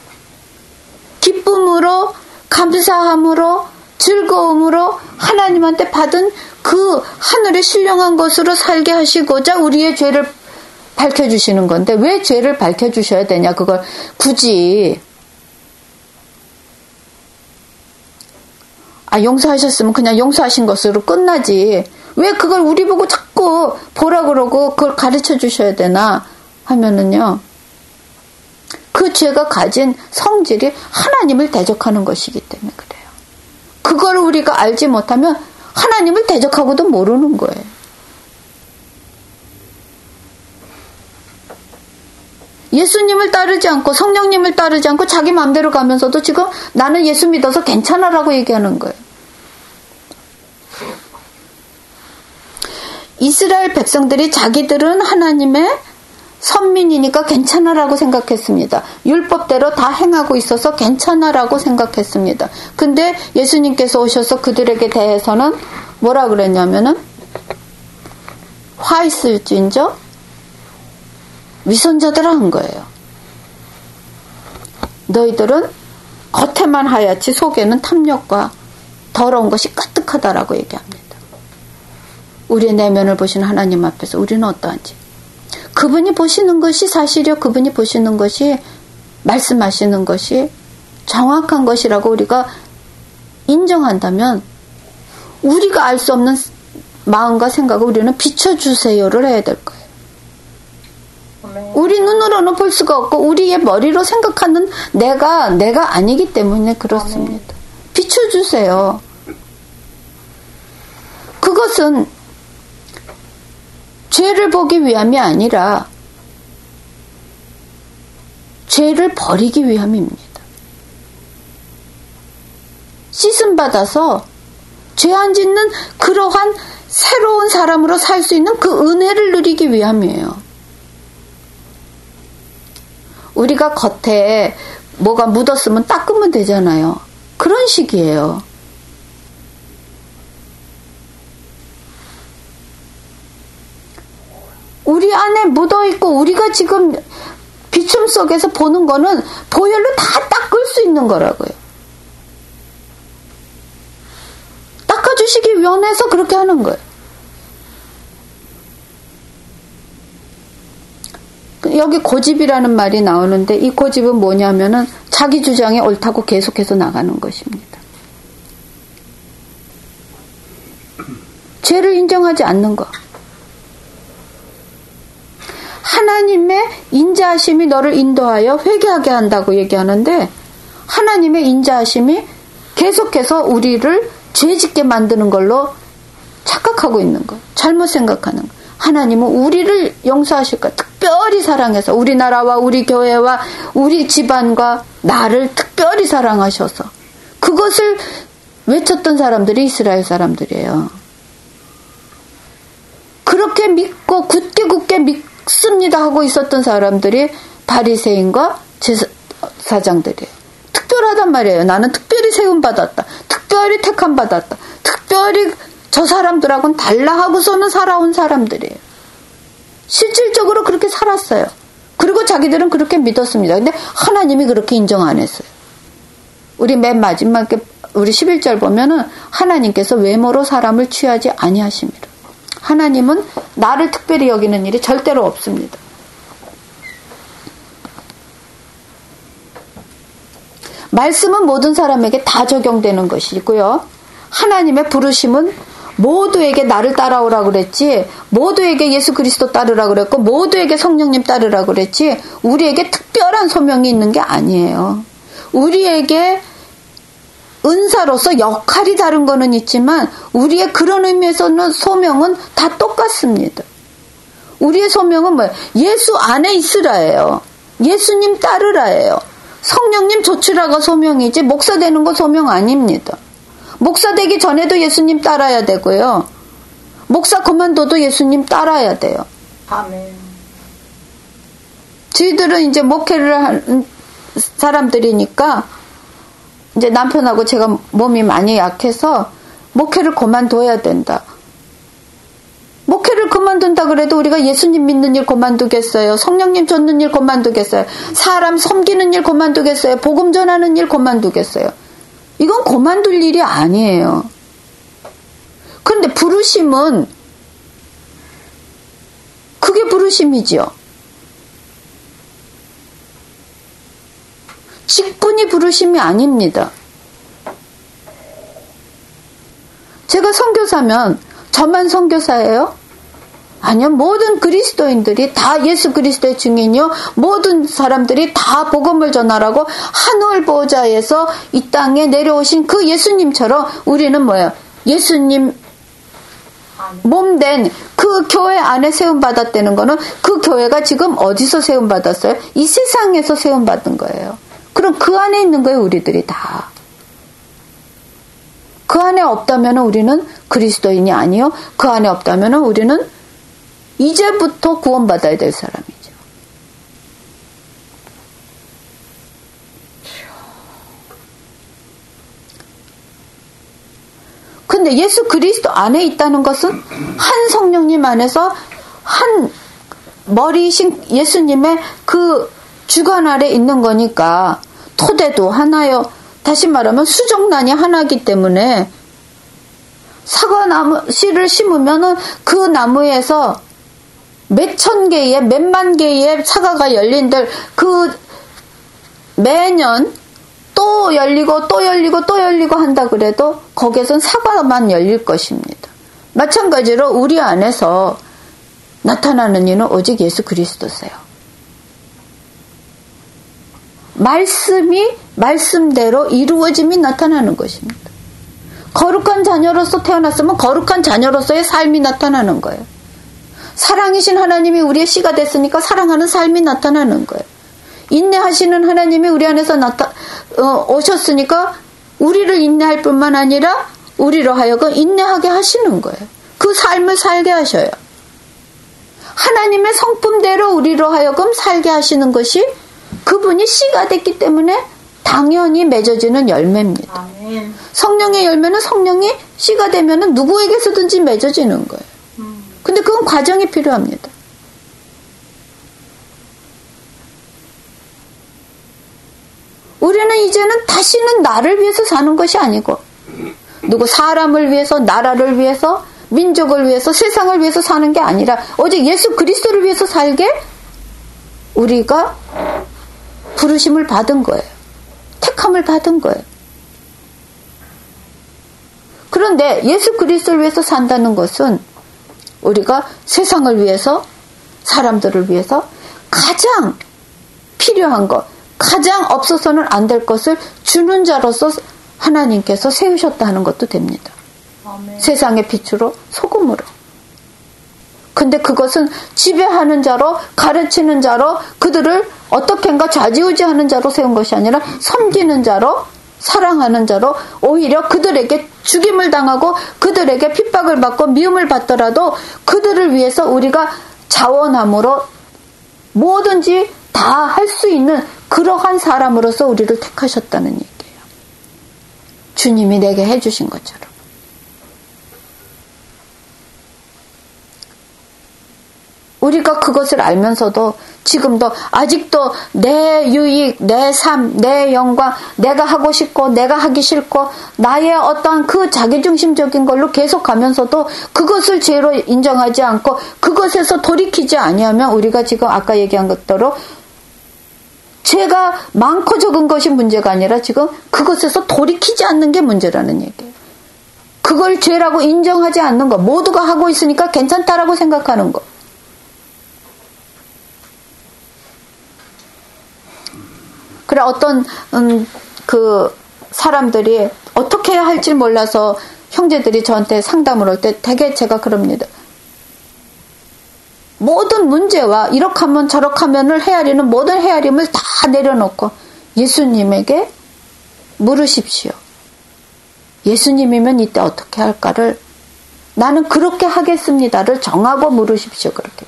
기쁨으로, 감사함으로, 즐거움으로 하나님한테 받은 그 하늘의 신령한 것으로 살게 하시고자 우리의 죄를 밝혀주시는 건데, 왜 죄를 밝혀주셔야 되냐, 그걸 굳이 아, 용서하셨으면 그냥 용서하신 것으로 끝나지, 왜 그걸 우리 보고 자꾸 보라 그러고 그걸 가르쳐 주셔야 되나 하면은요, 그 죄가 가진 성질이 하나님을 대적하는 것이기 때문에 그래요. 그걸 우리가 알지 못하면 하나님을 대적하고도 모르는 거예요. 예수님을 따르지 않고 성령님을 따르지 않고 자기 마음대로 가면서도 지금 나는 예수 믿어서 괜찮아라고 얘기하는 거예요. 이스라엘 백성들이 자기들은 하나님의 선민이니까 괜찮아라고 생각했습니다. 율법대로 다 행하고 있어서 괜찮아라고 생각했습니다. 근데 예수님께서 오셔서 그들에게 대해서는 뭐라 그랬냐면은 화 있을진저 위선자들아 한 거예요. 너희들은 겉에만 하얗지 속에는 탐욕과 더러운 것이 가득하다라고 얘기합니다. 우리의 내면을 보시는 하나님 앞에서 우리는 어떠한지. 그분이 보시는 것이 사실이요. 그분이 보시는 것이 말씀하시는 것이 정확한 것이라고 우리가 인정한다면 우리가 알 수 없는 마음과 생각을 우리는 비춰주세요를 해야 될 거예요. 우리 눈으로는 볼 수가 없고 우리의 머리로 생각하는 내가 내가 아니기 때문에 그렇습니다. 비춰주세요. 그것은 죄를 보기 위함이 아니라 죄를 버리기 위함입니다. 씻음 받아서 죄 안 짓는 그러한 새로운 사람으로 살 수 있는 그 은혜를 누리기 위함이에요. 우리가 겉에 뭐가 묻었으면 닦으면 되잖아요. 그런 식이에요. 우리 안에 묻어있고 우리가 지금 비춤 속에서 보는 거는 보혈로 다 닦을 수 있는 거라고요. 닦아주시기 원해서 그렇게 하는 거예요. 여기 고집이라는 말이 나오는데 이 고집은 뭐냐면은 자기 주장이 옳다고 계속해서 나가는 것입니다. 죄를 인정하지 않는 것. 하나님의 인자하심이 너를 인도하여 회개하게 한다고 얘기하는데 하나님의 인자하심이 계속해서 우리를 죄짓게 만드는 걸로 착각하고 있는 것. 잘못 생각하는 것. 하나님은 우리를 용서하실 것. 특별히 사랑해서 우리나라와 우리 교회와 우리 집안과 나를 특별히 사랑하셔서 그것을 외쳤던 사람들이 이스라엘 사람들이에요. 그렇게 믿고 굳게 굳게 믿습니다 하고 있었던 사람들이 바리새인과 제사장들이에요. 특별하단 말이에요. 나는 특별히 세움받았다. 특별히 택함받았다. 특별히 저 사람들하고는 달라 하고서는 살아온 사람들이에요. 실질적으로 그렇게 살았어요. 그리고 자기들은 그렇게 믿었습니다. 근데 하나님이 그렇게 인정 안 했어요. 우리 맨 마지막에 우리 십일 절 보면은 하나님께서 외모로 사람을 취하지 아니하십니다. 하나님은 나를 특별히 여기는 일이 절대로 없습니다. 말씀은 모든 사람에게 다 적용되는 것이고요. 하나님의 부르심은 모두에게 나를 따라오라고 그랬지, 모두에게 예수 그리스도 따르라고 그랬고, 모두에게 성령님 따르라고 그랬지, 우리에게 특별한 소명이 있는 게 아니에요. 우리에게 은사로서 역할이 다른 거는 있지만, 우리의 그런 의미에서는 소명은 다 똑같습니다. 우리의 소명은 뭐예요? 예수 안에 있으라예요. 예수님 따르라예요. 성령님 조치라가 소명이지, 목사 되는 거 소명 아닙니다. 목사 되기 전에도 예수님 따라야 되고요. 목사 그만둬도 예수님 따라야 돼요. 아멘. 저희들은 이제 목회를 하는 사람들이니까 이제 남편하고 제가 몸이 많이 약해서 목회를 그만둬야 된다. 목회를 그만둔다 그래도 우리가 예수님 믿는 일 그만두겠어요? 성령님 쫓는 일 그만두겠어요? 사람 섬기는 일 그만두겠어요? 복음 전하는 일 그만두겠어요? 이건 그만둘 일이 아니에요. 그런데 부르심은 그게 부르심이지요. 직분이 부르심이 아닙니다. 제가 선교사면 저만 선교사예요? 아니요. 모든 그리스도인들이 다 예수 그리스도의 증인이요. 모든 사람들이 다 복음을 전하라고 하늘 보좌에서 이 땅에 내려오신 그 예수님처럼 우리는 뭐예요? 예수님 몸된 그 교회 안에 세움받았다는 거는 그 교회가 지금 어디서 세움받았어요? 이 세상에서 세움받은 거예요. 그럼 그 안에 있는 거예요. 우리들이 다. 그 안에 없다면 우리는 그리스도인이 아니요. 그 안에 없다면 우리는 이제부터 구원받아야 될 사람이죠. 근데 예수 그리스도 안에 있다는 것은 한 성령님 안에서 한 머리이신 예수님의 그 주관 아래 있는 거니까 토대도 하나요. 다시 말하면 수정란이 하나이기 때문에 사과나무 씨를 심으면은 그 나무에서 몇천 개의 몇만 개의 사과가 열린들 그 매년 또 열리고 또 열리고 또 열리고 한다 그래도 거기에선 사과만 열릴 것입니다. 마찬가지로 우리 안에서 나타나는 이는 오직 예수 그리스도세요. 말씀이 말씀대로 이루어짐이 나타나는 것입니다. 거룩한 자녀로서 태어났으면 거룩한 자녀로서의 삶이 나타나는 거예요. 사랑이신 하나님이 우리의 씨가 됐으니까 사랑하는 삶이 나타나는 거예요. 인내하시는 하나님이 우리 안에서 나타, 어, 오셨으니까 우리를 인내할 뿐만 아니라 우리로 하여금 인내하게 하시는 거예요. 그 삶을 살게 하셔요. 하나님의 성품대로 우리로 하여금 살게 하시는 것이 그분이 씨가 됐기 때문에 당연히 맺어지는 열매입니다. 아멘. 성령의 열매는 성령이 씨가 되면 누구에게서든지 맺어지는 거예요. 음. 근데 그건 과정이 필요합니다. 우리는 이제는 다시는 나를 위해서 사는 것이 아니고 누구 사람을 위해서, 나라를 위해서, 민족을 위해서, 세상을 위해서 사는 게 아니라 오직 예수 그리스도를 위해서 살게 우리가 부르심을 받은 거예요. 택함을 받은 거예요. 그런데 예수 그리스도를 위해서 산다는 것은 우리가 세상을 위해서, 사람들을 위해서 가장 필요한 것, 가장 없어서는 안 될 것을 주는 자로서 하나님께서 세우셨다는 것도 됩니다. 아멘. 세상의 빛으로, 소금으로. 근데 그것은 지배하는 자로, 가르치는 자로, 그들을 어떻게인가 좌지우지하는 자로 세운 것이 아니라 섬기는 자로, 사랑하는 자로, 오히려 그들에게 죽임을 당하고 그들에게 핍박을 받고 미움을 받더라도 그들을 위해서 우리가 자원함으로 뭐든지 다 할 수 있는 그러한 사람으로서 우리를 택하셨다는 얘기예요. 주님이 내게 해주신 것처럼. 우리가 그것을 알면서도 지금도 아직도 내 유익, 내 삶, 내 영광, 내가 하고 싶고 내가 하기 싫고 나의 어떠한 그 자기중심적인 걸로 계속 가면서도 그것을 죄로 인정하지 않고 그것에서 돌이키지 아니하면 우리가 지금 아까 얘기한 것대로 죄가 많고 적은 것이 문제가 아니라 지금 그것에서 돌이키지 않는 게 문제라는 얘기예요. 그걸 죄라고 인정하지 않는 거, 모두가 하고 있으니까 괜찮다라고 생각하는 거. 그래 어떤 음, 그 사람들이 어떻게 해야 할지 몰라서 형제들이 저한테 상담을 할 때 되게 제가 그럽니다. 모든 문제와 이렇게 하면 저렇게 하면을 헤아리는 모든 헤아림을 다 내려놓고 예수님에게 물으십시오. 예수님이면 이때 어떻게 할까를 나는 그렇게 하겠습니다를 정하고 물으십시오. 그렇게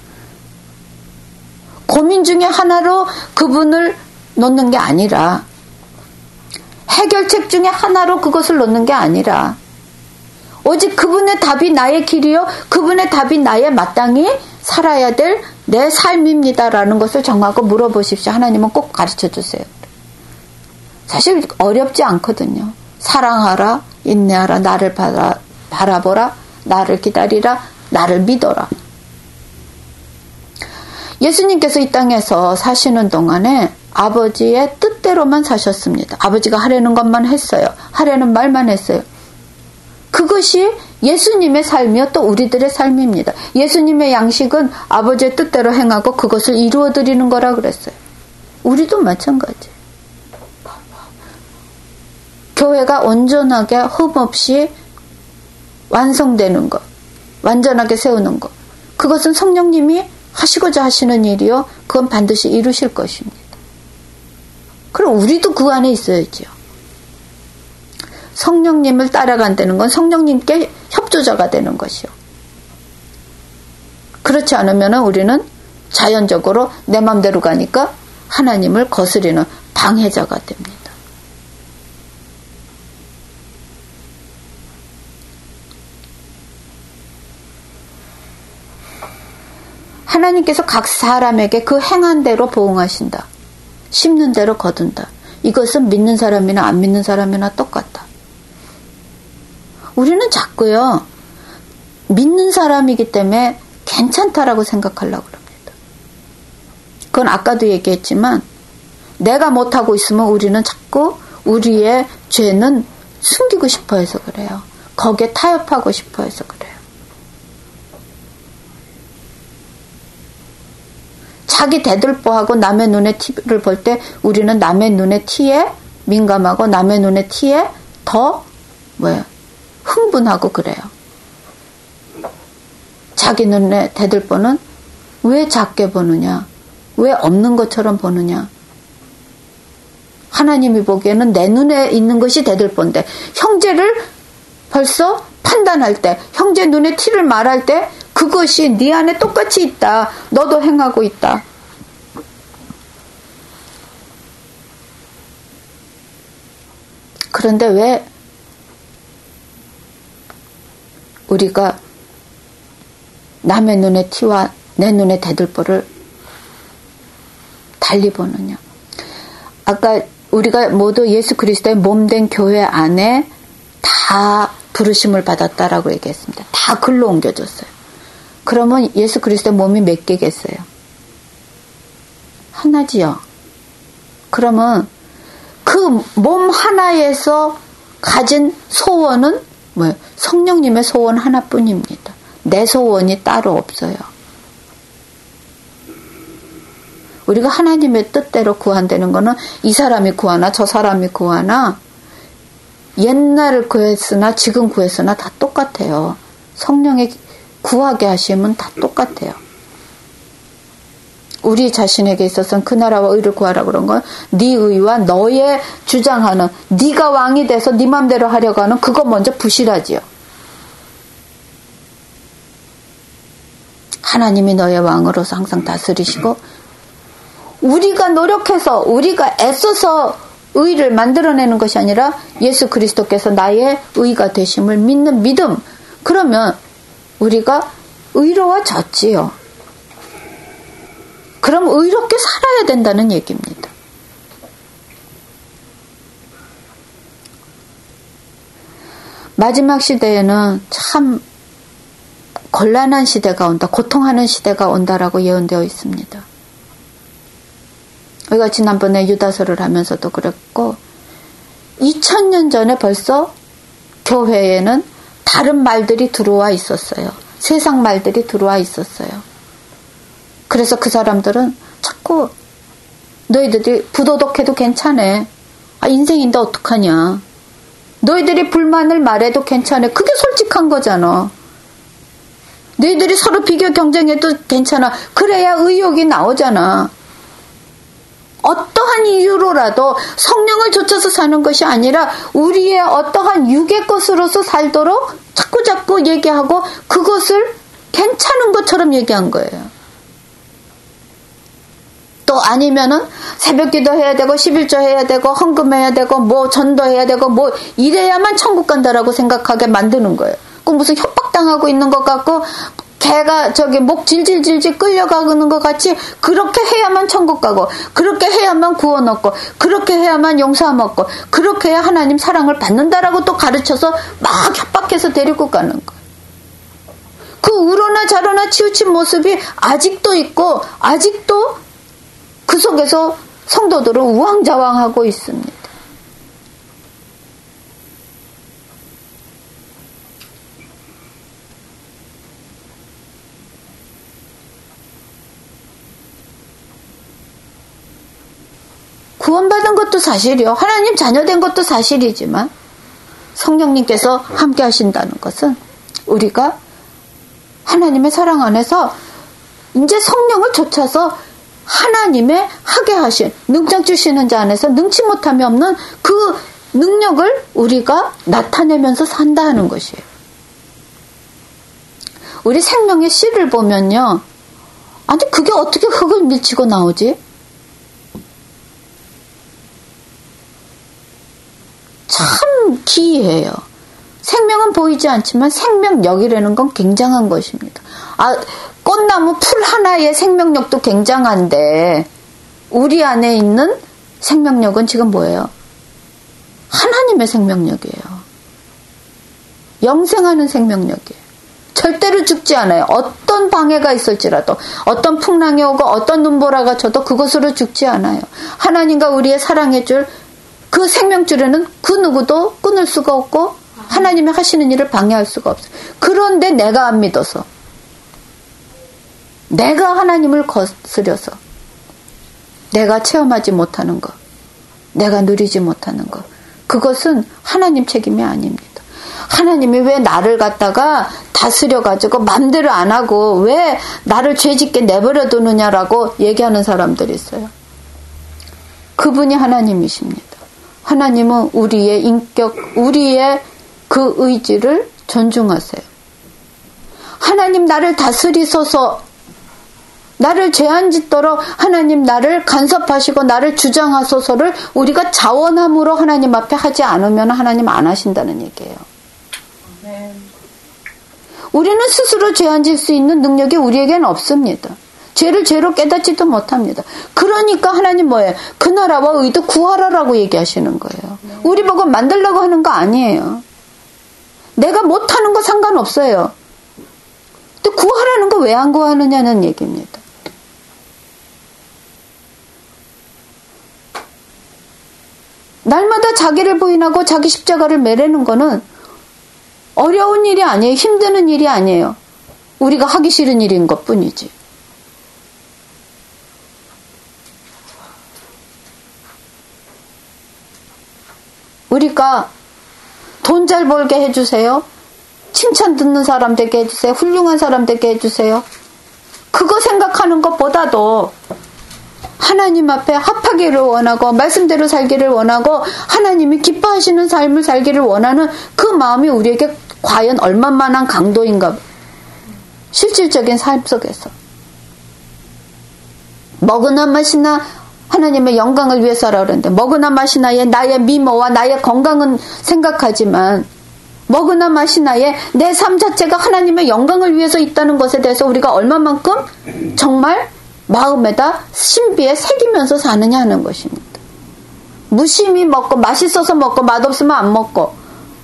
고민 중에 하나로 그분을 놓는 게 아니라 해결책 중에 하나로 그것을 놓는 게 아니라 오직 그분의 답이 나의 길이요 그분의 답이 나의 마땅히 살아야 될 내 삶입니다라는 것을 정하고 물어보십시오. 하나님은 꼭 가르쳐 주세요. 사실 어렵지 않거든요. 사랑하라, 인내하라, 나를 바라, 바라보라, 나를 기다리라, 나를 믿어라. 예수님께서 이 땅에서 사시는 동안에 아버지의 뜻대로만 사셨습니다. 아버지가 하려는 것만 했어요. 하려는 말만 했어요. 그것이 예수님의 삶이요 또 우리들의 삶입니다. 예수님의 양식은 아버지의 뜻대로 행하고 그것을 이루어드리는 거라 그랬어요. 우리도 마찬가지. 교회가 온전하게 흠없이 완성되는 것, 완전하게 세우는 것, 그것은 성령님이 하시고자 하시는 일이요 그건 반드시 이루실 것입니다. 그럼 우리도 그 안에 있어야죠. 성령님을 따라간다는 건 성령님께 협조자가 되는 것이요. 그렇지 않으면 우리는 자연적으로 내 맘대로 가니까 하나님을 거스리는 방해자가 됩니다. 하나님께서 각 사람에게 그 행한 대로 보응하신다. 심는 대로 거둔다. 이것은 믿는 사람이나 안 믿는 사람이나 똑같다. 우리는 자꾸요, 믿는 사람이기 때문에 괜찮다라고 생각하려고 합니다. 그건 아까도 얘기했지만 내가 못하고 있으면 우리는 자꾸 우리의 죄는 숨기고 싶어 해서 그래요. 거기에 타협하고 싶어 해서 그래요. 자기 대들보하고 남의 눈에 티를 볼 때 우리는 남의 눈에 티에 민감하고 남의 눈에 티에 더 뭐예요? 흥분하고 그래요. 자기 눈에 대들보는 왜 작게 보느냐? 왜 없는 것처럼 보느냐? 하나님이 보기에는 내 눈에 있는 것이 대들보인데 형제를 벌써 판단할 때, 형제 눈에 티를 말할 때 그것이 네 안에 똑같이 있다. 너도 행하고 있다. 그런데 왜 우리가 남의 눈에 티와 내 눈에 대들보를 달리 보느냐? 아까 우리가 모두 예수 그리스도의 몸된 교회 안에 다 부르심을 받았다라고 얘기했습니다. 다 글로 옮겨졌어요. 그러면 예수 그리스도의 몸이 몇 개겠어요? 하나지요. 그러면 그 몸 하나에서 가진 소원은 뭐예요? 성령님의 소원 하나뿐입니다. 내 소원이 따로 없어요. 우리가 하나님의 뜻대로 구한다는 거는 이 사람이 구하나 저 사람이 구하나 옛날을 구했으나 지금 구했으나 다 똑같아요. 성령의 구하게 하시면 다 똑같아요. 우리 자신에게 있어서는 그 나라와 의를 구하라 그런 건 네 의와 너의 주장하는 네가 왕이 돼서 네 맘대로 하려고 하는 그거 먼저 부실하지요. 하나님이 너의 왕으로서 항상 다스리시고 우리가 노력해서 우리가 애써서 의를 만들어내는 것이 아니라 예수 그리스도께서 나의 의가 되심을 믿는 믿음. 그러면 우리가 의로워졌지요. 그럼 의롭게 살아야 된다는 얘기입니다. 마지막 시대에는 참 곤란한 시대가 온다. 고통하는 시대가 온다라고 예언되어 있습니다. 우리가 지난번에 유다서를 하면서도 그랬고 이천 년 전에 벌써 교회에는 다른 말들이 들어와 있었어요. 세상 말들이 들어와 있었어요. 그래서 그 사람들은 자꾸 너희들이 부도덕해도 괜찮아. 아, 인생인데 어떡하냐. 너희들이 불만을 말해도 괜찮아. 그게 솔직한 거잖아. 너희들이 서로 비교 경쟁해도 괜찮아. 그래야 의욕이 나오잖아. 어떠한 이유로라도 성령을 좇아서 사는 것이 아니라 우리의 어떠한 육의 것으로서 살도록 자꾸자꾸 얘기하고 그것을 괜찮은 것처럼 얘기한 거예요. 또 아니면은 새벽기도 해야 되고 십일조 해야 되고 헌금해야 되고 뭐 전도해야 되고 뭐 이래야만 천국 간다라고 생각하게 만드는 거예요. 그 무슨 협박당하고 있는 것 같고 개가 저기 목 질질질질 끌려가는 것 같이 그렇게 해야만 천국 가고 그렇게 해야만 구원 얻고 그렇게 해야만 용서함 얻고 그렇게 해야 하나님 사랑을 받는다라고 또 가르쳐서 막 협박해서 데리고 가는 거예요. 그 우러나 자러나 치우친 모습이 아직도 있고 아직도 그 속에서 성도들은 우왕좌왕하고 있습니다. 구원받은 것도 사실이요. 하나님 자녀된 것도 사실이지만 성령님께서 함께 하신다는 것은 우리가 하나님의 사랑 안에서 이제 성령을 좇아서 하나님의 하게 하신 능력 주시는 자 안에서 능치 못함이 없는 그 능력을 우리가 나타내면서 산다 하는 것이에요. 우리 생명의 씨를 보면요. 아니 그게 어떻게 흙을 밀치고 나오지? 참 기이해요. 생명은 보이지 않지만 생명력이라는 건 굉장한 것입니다. 아, 꽃나무 풀 하나의 생명력도 굉장한데 우리 안에 있는 생명력은 지금 뭐예요? 하나님의 생명력이에요. 영생하는 생명력이에요. 절대로 죽지 않아요. 어떤 방해가 있을지라도, 어떤 풍랑이 오고 어떤 눈보라가 쳐도 그것으로 죽지 않아요. 하나님과 우리의 사랑의 줄, 그 생명줄에는 그 누구도 끊을 수가 없고 하나님이 하시는 일을 방해할 수가 없어요. 그런데 내가 안 믿어서, 내가 하나님을 거스려서 내가 체험하지 못하는 것, 내가 누리지 못하는 것, 그것은 하나님 책임이 아닙니다. 하나님이 왜 나를 갖다가 다스려가지고 맘대로 안 하고 왜 나를 죄짓게 내버려 두느냐라고 얘기하는 사람들이 있어요. 그분이 하나님이십니다. 하나님은 우리의 인격, 우리의 그 의지를 존중하세요. 하나님 나를 다스리소서, 나를 죄안 짓도록 하나님 나를 간섭하시고 나를 주장하소서를 우리가 자원함으로 하나님 앞에 하지 않으면 하나님 안 하신다는 얘기예요. 우리는 스스로 죄안 질 수 있는 능력이 우리에게는 없습니다. 죄를 죄로 깨닫지도 못합니다. 그러니까 하나님 뭐예요? 그 나라와 의도 구하라라고 얘기하시는 거예요. 우리 보고 만들려고 하는 거 아니에요. 내가 못하는 거 상관없어요. 또 구하라는 거 왜 안 구하느냐는 얘기입니다. 날마다 자기를 부인하고 자기 십자가를 매라는 거는 어려운 일이 아니에요. 힘드는 일이 아니에요. 우리가 하기 싫은 일인 것 뿐이지. 우리가 돈 잘 벌게 해주세요. 칭찬 듣는 사람 되게 해주세요. 훌륭한 사람 되게 해주세요. 그거 생각하는 것보다도 하나님 앞에 합하기를 원하고 말씀대로 살기를 원하고 하나님이 기뻐하시는 삶을 살기를 원하는 그 마음이 우리에게 과연 얼마만한 강도인가. 실질적인 삶 속에서 먹으나 마시나 하나님의 영광을 위해서 하라 그러는데, 먹으나 마시나에 나의 미모와 나의 건강은 생각하지만 먹으나 마시나에 내 삶 자체가 하나님의 영광을 위해서 있다는 것에 대해서 우리가 얼마만큼 정말 마음에다 신비에 새기면서 사느냐 하는 것입니다. 무심히 먹고 맛있어서 먹고 맛없으면 안 먹고,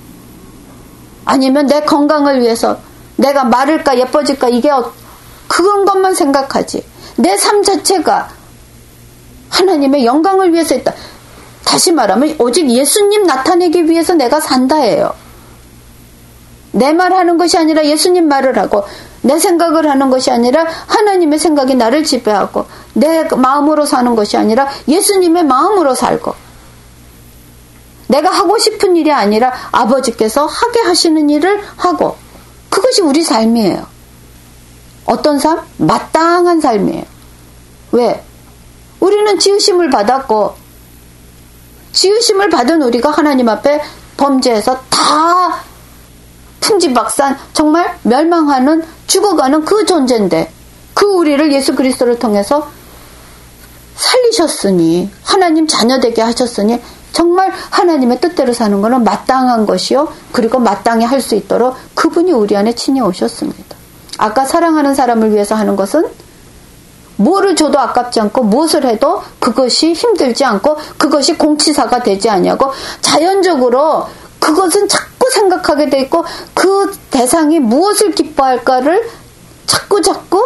아니면 내 건강을 위해서 내가 마를까 예뻐질까 이게 그런 것만 생각하지 내 삶 자체가 하나님의 영광을 위해서 했다. 다시 말하면 오직 예수님 나타내기 위해서 내가 산다예요. 내 말하는 것이 아니라 예수님 말을 하고 내 생각을 하는 것이 아니라 하나님의 생각이 나를 지배하고 내 마음으로 사는 것이 아니라 예수님의 마음으로 살고, 내가 하고 싶은 일이 아니라 아버지께서 하게 하시는 일을 하고, 그것이 우리 삶이에요. 어떤 삶? 마땅한 삶이에요. 왜? 우리는 지으심을 받았고, 지으심을 받은 우리가 하나님 앞에 범죄해서 다 풍지박산 정말 멸망하는, 죽어가는 그 존재인데, 그 우리를 예수 그리스도를 통해서 살리셨으니, 하나님 자녀되게 하셨으니 정말 하나님의 뜻대로 사는 것은 마땅한 것이요, 그리고 마땅히 할 수 있도록 그분이 우리 안에 친히 오셨습니다. 아까 사랑하는 사람을 위해서 하는 것은 뭐를 줘도 아깝지 않고 무엇을 해도 그것이 힘들지 않고 그것이 공치사가 되지 아니하고 자연적으로 그것은 자꾸 생각하게 돼 있고 그 대상이 무엇을 기뻐할까를 자꾸 자꾸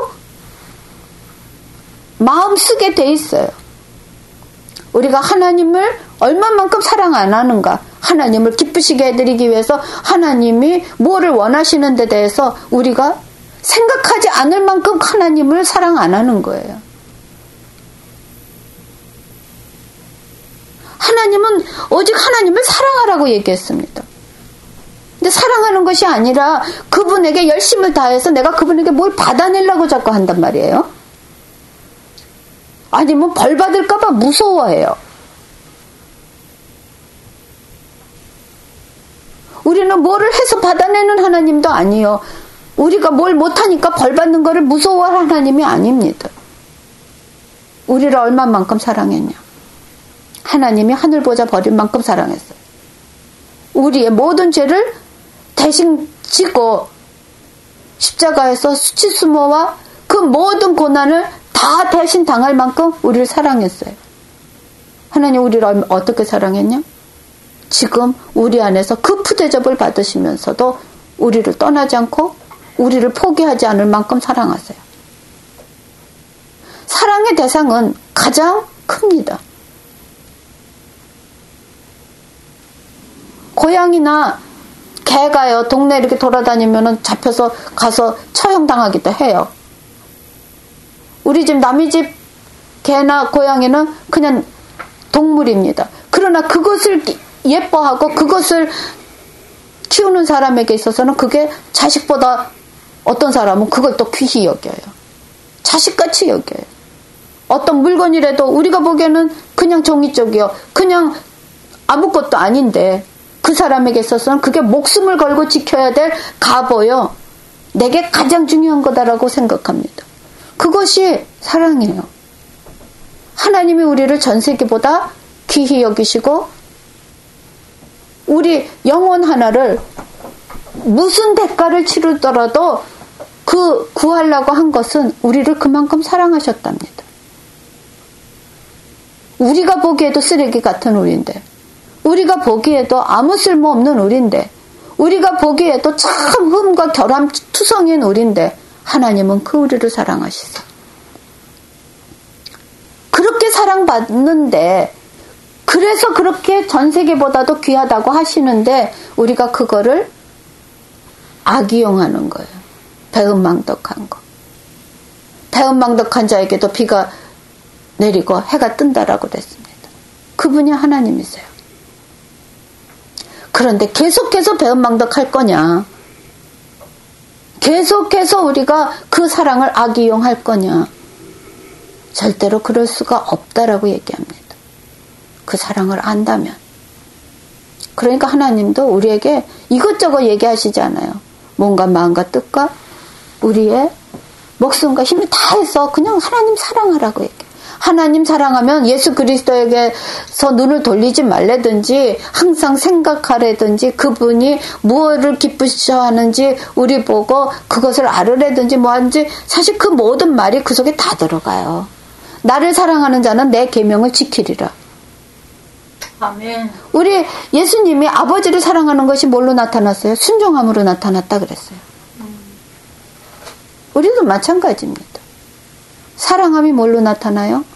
마음 쓰게 돼 있어요. 우리가 하나님을 얼마만큼 사랑 안 하는가, 하나님을 기쁘시게 해드리기 위해서 하나님이 뭐를 원하시는 데 대해서 우리가 생각하지 않을 만큼 하나님을 사랑 안 하는 거예요. 하나님은 오직 하나님을 사랑하라고 얘기했습니다. 근데 사랑하는 것이 아니라 그분에게 열심을 다해서 내가 그분에게 뭘 받아내려고 자꾸 한단 말이에요. 아니면 벌 받을까 봐 무서워해요. 우리는 뭐를 해서 받아내는 하나님도 아니요. 우리가 뭘 못하니까 벌 받는 거를 무서워할 하나님이 아닙니다. 우리를 얼마만큼 사랑했냐. 하나님이 하늘 보자 버릴 만큼 사랑했어요. 우리의 모든 죄를 대신 지고 십자가에서 수치수모와 그 모든 고난을 다 대신 당할 만큼 우리를 사랑했어요. 하나님 우리를 어떻게 사랑했냐? 지금 우리 안에서 그 푸대접을 받으시면서도 우리를 떠나지 않고 우리를 포기하지 않을 만큼 사랑하세요. 사랑의 대상은 가장 큽니다. 고양이나 개가요, 동네 이렇게 돌아다니면은 잡혀서 가서 처형당하기도 해요. 우리 집, 남의 집 개나 고양이는 그냥 동물입니다. 그러나 그것을 예뻐하고 그것을 키우는 사람에게 있어서는 그게 자식보다 어떤 사람은 그걸 또 귀히 여겨요. 자식같이 여겨요. 어떤 물건이라도 우리가 보기에는 그냥 종이쪽이요. 그냥 아무것도 아닌데 그 사람에게 있어서는 그게 목숨을 걸고 지켜야 될 가보요. 내게 가장 중요한 거다라고 생각합니다. 그것이 사랑이에요. 하나님이 우리를 전 세계보다 귀히 여기시고 우리 영혼 하나를 무슨 대가를 치르더라도 그 구하려고 한 것은 우리를 그만큼 사랑하셨답니다. 우리가 보기에도 쓰레기 같은 우리인데, 우리가 보기에도 아무 쓸모없는 우리인데, 우리가 보기에도 참 흠과 결함 투성인 우리인데 하나님은 그 우리를 사랑하시죠. 그렇게 사랑받는데, 그래서 그렇게 전 세계보다도 귀하다고 하시는데 우리가 그거를 악이용하는 거예요. 배은망덕한 거. 배은망덕한 자에게도 비가 내리고 해가 뜬다라고 그랬습니다. 그분이 하나님이세요. 그런데 계속해서 배은망덕할 거냐? 계속해서 우리가 그 사랑을 악이용할 거냐? 절대로 그럴 수가 없다라고 얘기합니다. 그 사랑을 안다면. 그러니까 하나님도 우리에게 이것저것 얘기하시지 않아요. 몸과 마음과 뜻과 우리의 목숨과 힘을 다해서 그냥 하나님 사랑하라고 얘기해요. 하나님 사랑하면 예수 그리스도에게서 눈을 돌리지 말라든지 항상 생각하라든지 그분이 무엇을 기쁘셔 하는지 우리 보고 그것을 알으라든지 뭐 하는지 사실 그 모든 말이 그 속에 다 들어가요. 나를 사랑하는 자는 내 계명을 지키리라. 아멘. 우리 예수님이 아버지를 사랑하는 것이 뭘로 나타났어요? 순종함으로 나타났다 그랬어요. 우리도 마찬가지입니다. 사랑함이 뭘로 나타나요?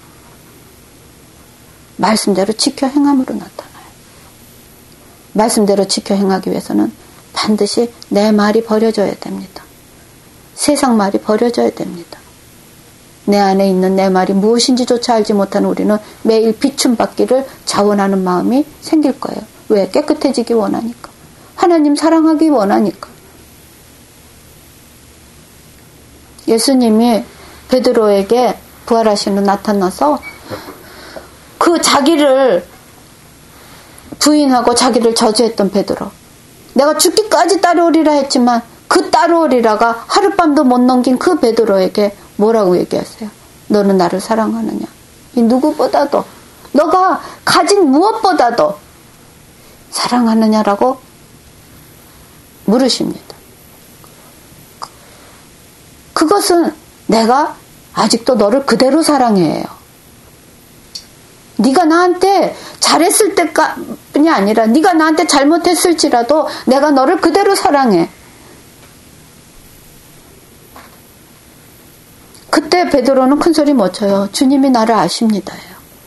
말씀대로 지켜 행함으로 나타나요. 말씀대로 지켜 행하기 위해서는 반드시 내 말이 버려져야 됩니다. 세상 말이 버려져야 됩니다. 내 안에 있는 내 말이 무엇인지조차 알지 못하는 우리는 매일 비춤받기를 자원하는 마음이 생길 거예요. 왜? 깨끗해지기 원하니까. 하나님 사랑하기 원하니까. 예수님이 베드로에게 부활하시는 나타나서 그 자기를 부인하고 자기를 저주했던 베드로. 내가 죽기까지 따라오리라 했지만 그 따라오리라가 하룻밤도 못 넘긴 그 베드로에게 뭐라고 얘기하세요? 너는 나를 사랑하느냐? 이 누구보다도 너가 가진 무엇보다도 사랑하느냐라고 물으십니다. 그것은 내가 아직도 너를 그대로 사랑해요. 네가 나한테 잘했을 때뿐이 아니라 네가 나한테 잘못했을지라도 내가 너를 그대로 사랑해. 그때 베드로는 큰 소리 못 쳐요. 주님이 나를 아십니다요.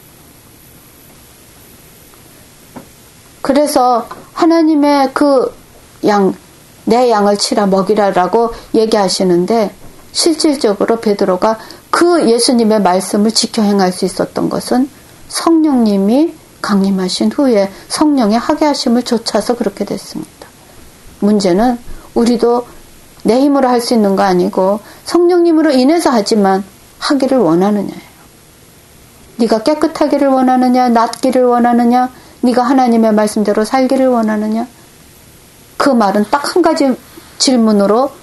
그래서 하나님의 그 양, 내 양을 치라 먹이라라고 얘기하시는데 실질적으로 베드로가 그 예수님의 말씀을 지켜 행할 수 있었던 것은 성령님이 강림하신 후에 성령의 하게 하심을 좇아서 그렇게 됐습니다. 문제는 우리도 내 힘으로 할 수 있는 거 아니고 성령님으로 인해서 하지만 하기를 원하느냐예요. 네가 깨끗하기를 원하느냐, 낫기를 원하느냐, 네가 하나님의 말씀대로 살기를 원하느냐. 그 말은 딱 한 가지 질문으로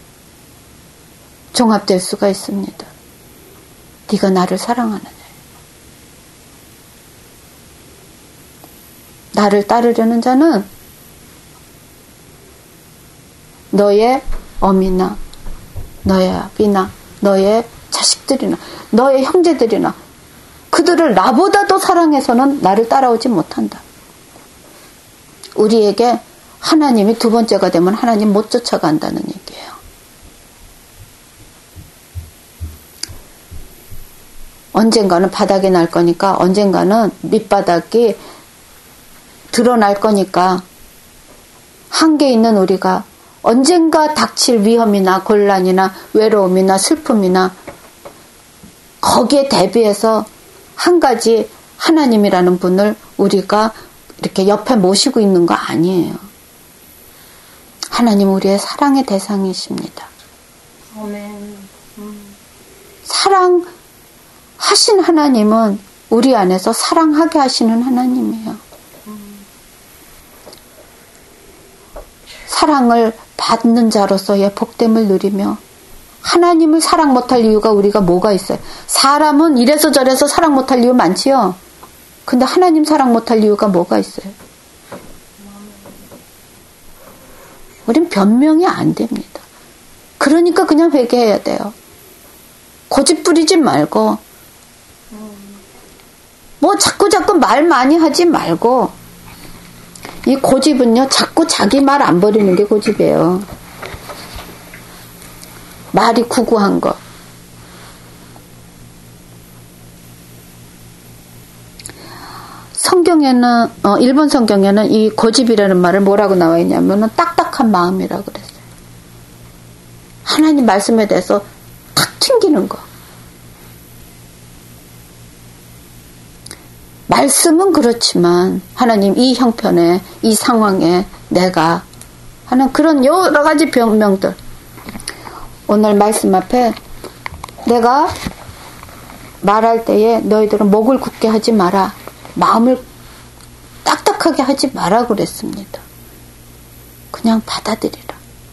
종합될 수가 있습니다. 네가 나를 사랑하느냐. 나를 따르려는 자는 너의 어미나 너의 아비나 너의 자식들이나 너의 형제들이나 그들을 나보다 더 사랑해서는 나를 따라오지 못한다. 우리에게 하나님이 두 번째가 되면 하나님 못 쫓아간다는 얘기예요. 언젠가는 바닥이 날 거니까, 언젠가는 밑바닥이 드러날 거니까, 한계 있는 우리가 언젠가 닥칠 위험이나 곤란이나 외로움이나 슬픔이나 거기에 대비해서 한 가지 하나님이라는 분을 우리가 이렇게 옆에 모시고 있는 거 아니에요. 하나님 우리의 사랑의 대상이십니다. 아멘. 음. 사랑하신 하나님은 우리 안에서 사랑하게 하시는 하나님이에요. 음. 사랑을 받는 자로서의 복됨을 누리며 하나님을 사랑 못할 이유가 우리가 뭐가 있어요? 사람은 이래서 저래서 사랑 못할 이유 많지요? 근데 하나님 사랑 못할 이유가 뭐가 있어요? 우린 변명이 안 됩니다. 그러니까 그냥 회개해야 돼요. 고집 부리지 말고 뭐 자꾸 자꾸 말 많이 하지 말고 이 고집은요 자꾸 자기 말 안 버리는 게 고집이에요. 말이 구구한 거. 성경에는 어, 일본 성경에는 이 고집이라는 말을 뭐라고 나와 있냐면은 딱딱한 마음이라고 그랬어요. 하나님 말씀에 대해서 탁 튕기는 거. 말씀은 그렇지만 하나님 이 형편에 이 상황에 내가 하는 그런 여러 가지 변명들. 오늘 말씀 앞에 내가 말할 때에 너희들은 목을 굳게 하지 마라. 마음을 딱딱하게 하지 마라 그랬습니다. 그냥 받아들이라.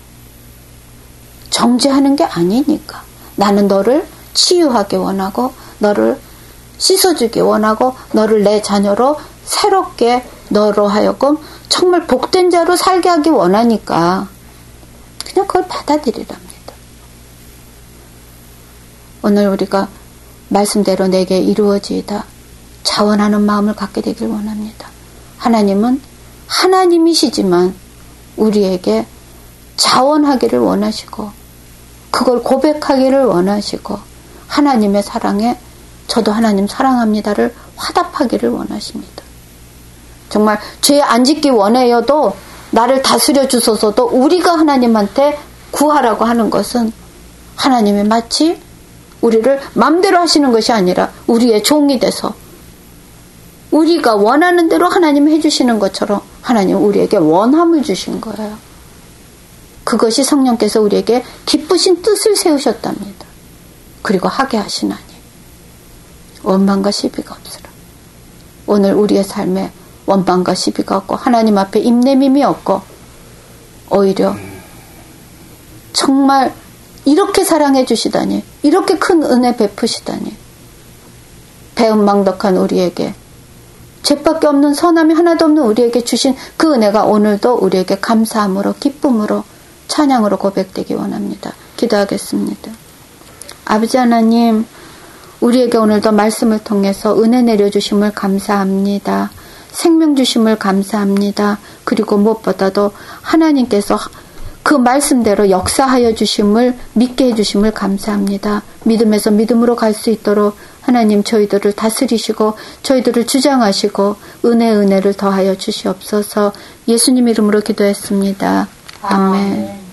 정죄하는 게 아니니까. 나는 너를 치유하기 원하고 너를 씻어주기 원하고 너를 내 자녀로 새롭게 너로 하여금 정말 복된 자로 살게 하기 원하니까 그냥 그걸 받아들이랍니다. 오늘 우리가 말씀대로 내게 이루어지이다. 자원하는 마음을 갖게 되길 원합니다. 하나님은 하나님이시지만 우리에게 자원하기를 원하시고 그걸 고백하기를 원하시고 하나님의 사랑에 저도 하나님 사랑합니다를 화답하기를 원하십니다. 정말 죄 안 짓기 원해요도 나를 다스려 주소서도 우리가 하나님한테 구하라고 하는 것은 하나님이 마치 우리를 맘대로 하시는 것이 아니라 우리의 종이 돼서 우리가 원하는 대로 하나님이 해주시는 것처럼 하나님 우리에게 원함을 주신 거예요. 그것이 성령께서 우리에게 기쁘신 뜻을 세우셨답니다. 그리고 하게 하시나니 원망과 시비가 없으라. 오늘 우리의 삶에 원망과 시비가 없고 하나님 앞에 입내밈이 없고 오히려 정말 이렇게 사랑해 주시다니 이렇게 큰 은혜 베푸시다니 배은망덕한 우리에게 죄밖에 없는 선함이 하나도 없는 우리에게 주신 그 은혜가 오늘도 우리에게 감사함으로 기쁨으로 찬양으로 고백되기 원합니다. 기도하겠습니다. 아버지 하나님 우리에게 오늘도 말씀을 통해서 은혜 내려주심을 감사합니다. 생명 주심을 감사합니다. 그리고 무엇보다도 하나님께서 그 말씀대로 역사하여 주심을 믿게 해주심을 감사합니다. 믿음에서 믿음으로 갈 수 있도록 하나님 저희들을 다스리시고 저희들을 주장하시고 은혜 은혜를 더하여 주시옵소서. 예수님 이름으로 기도했습니다. 아멘.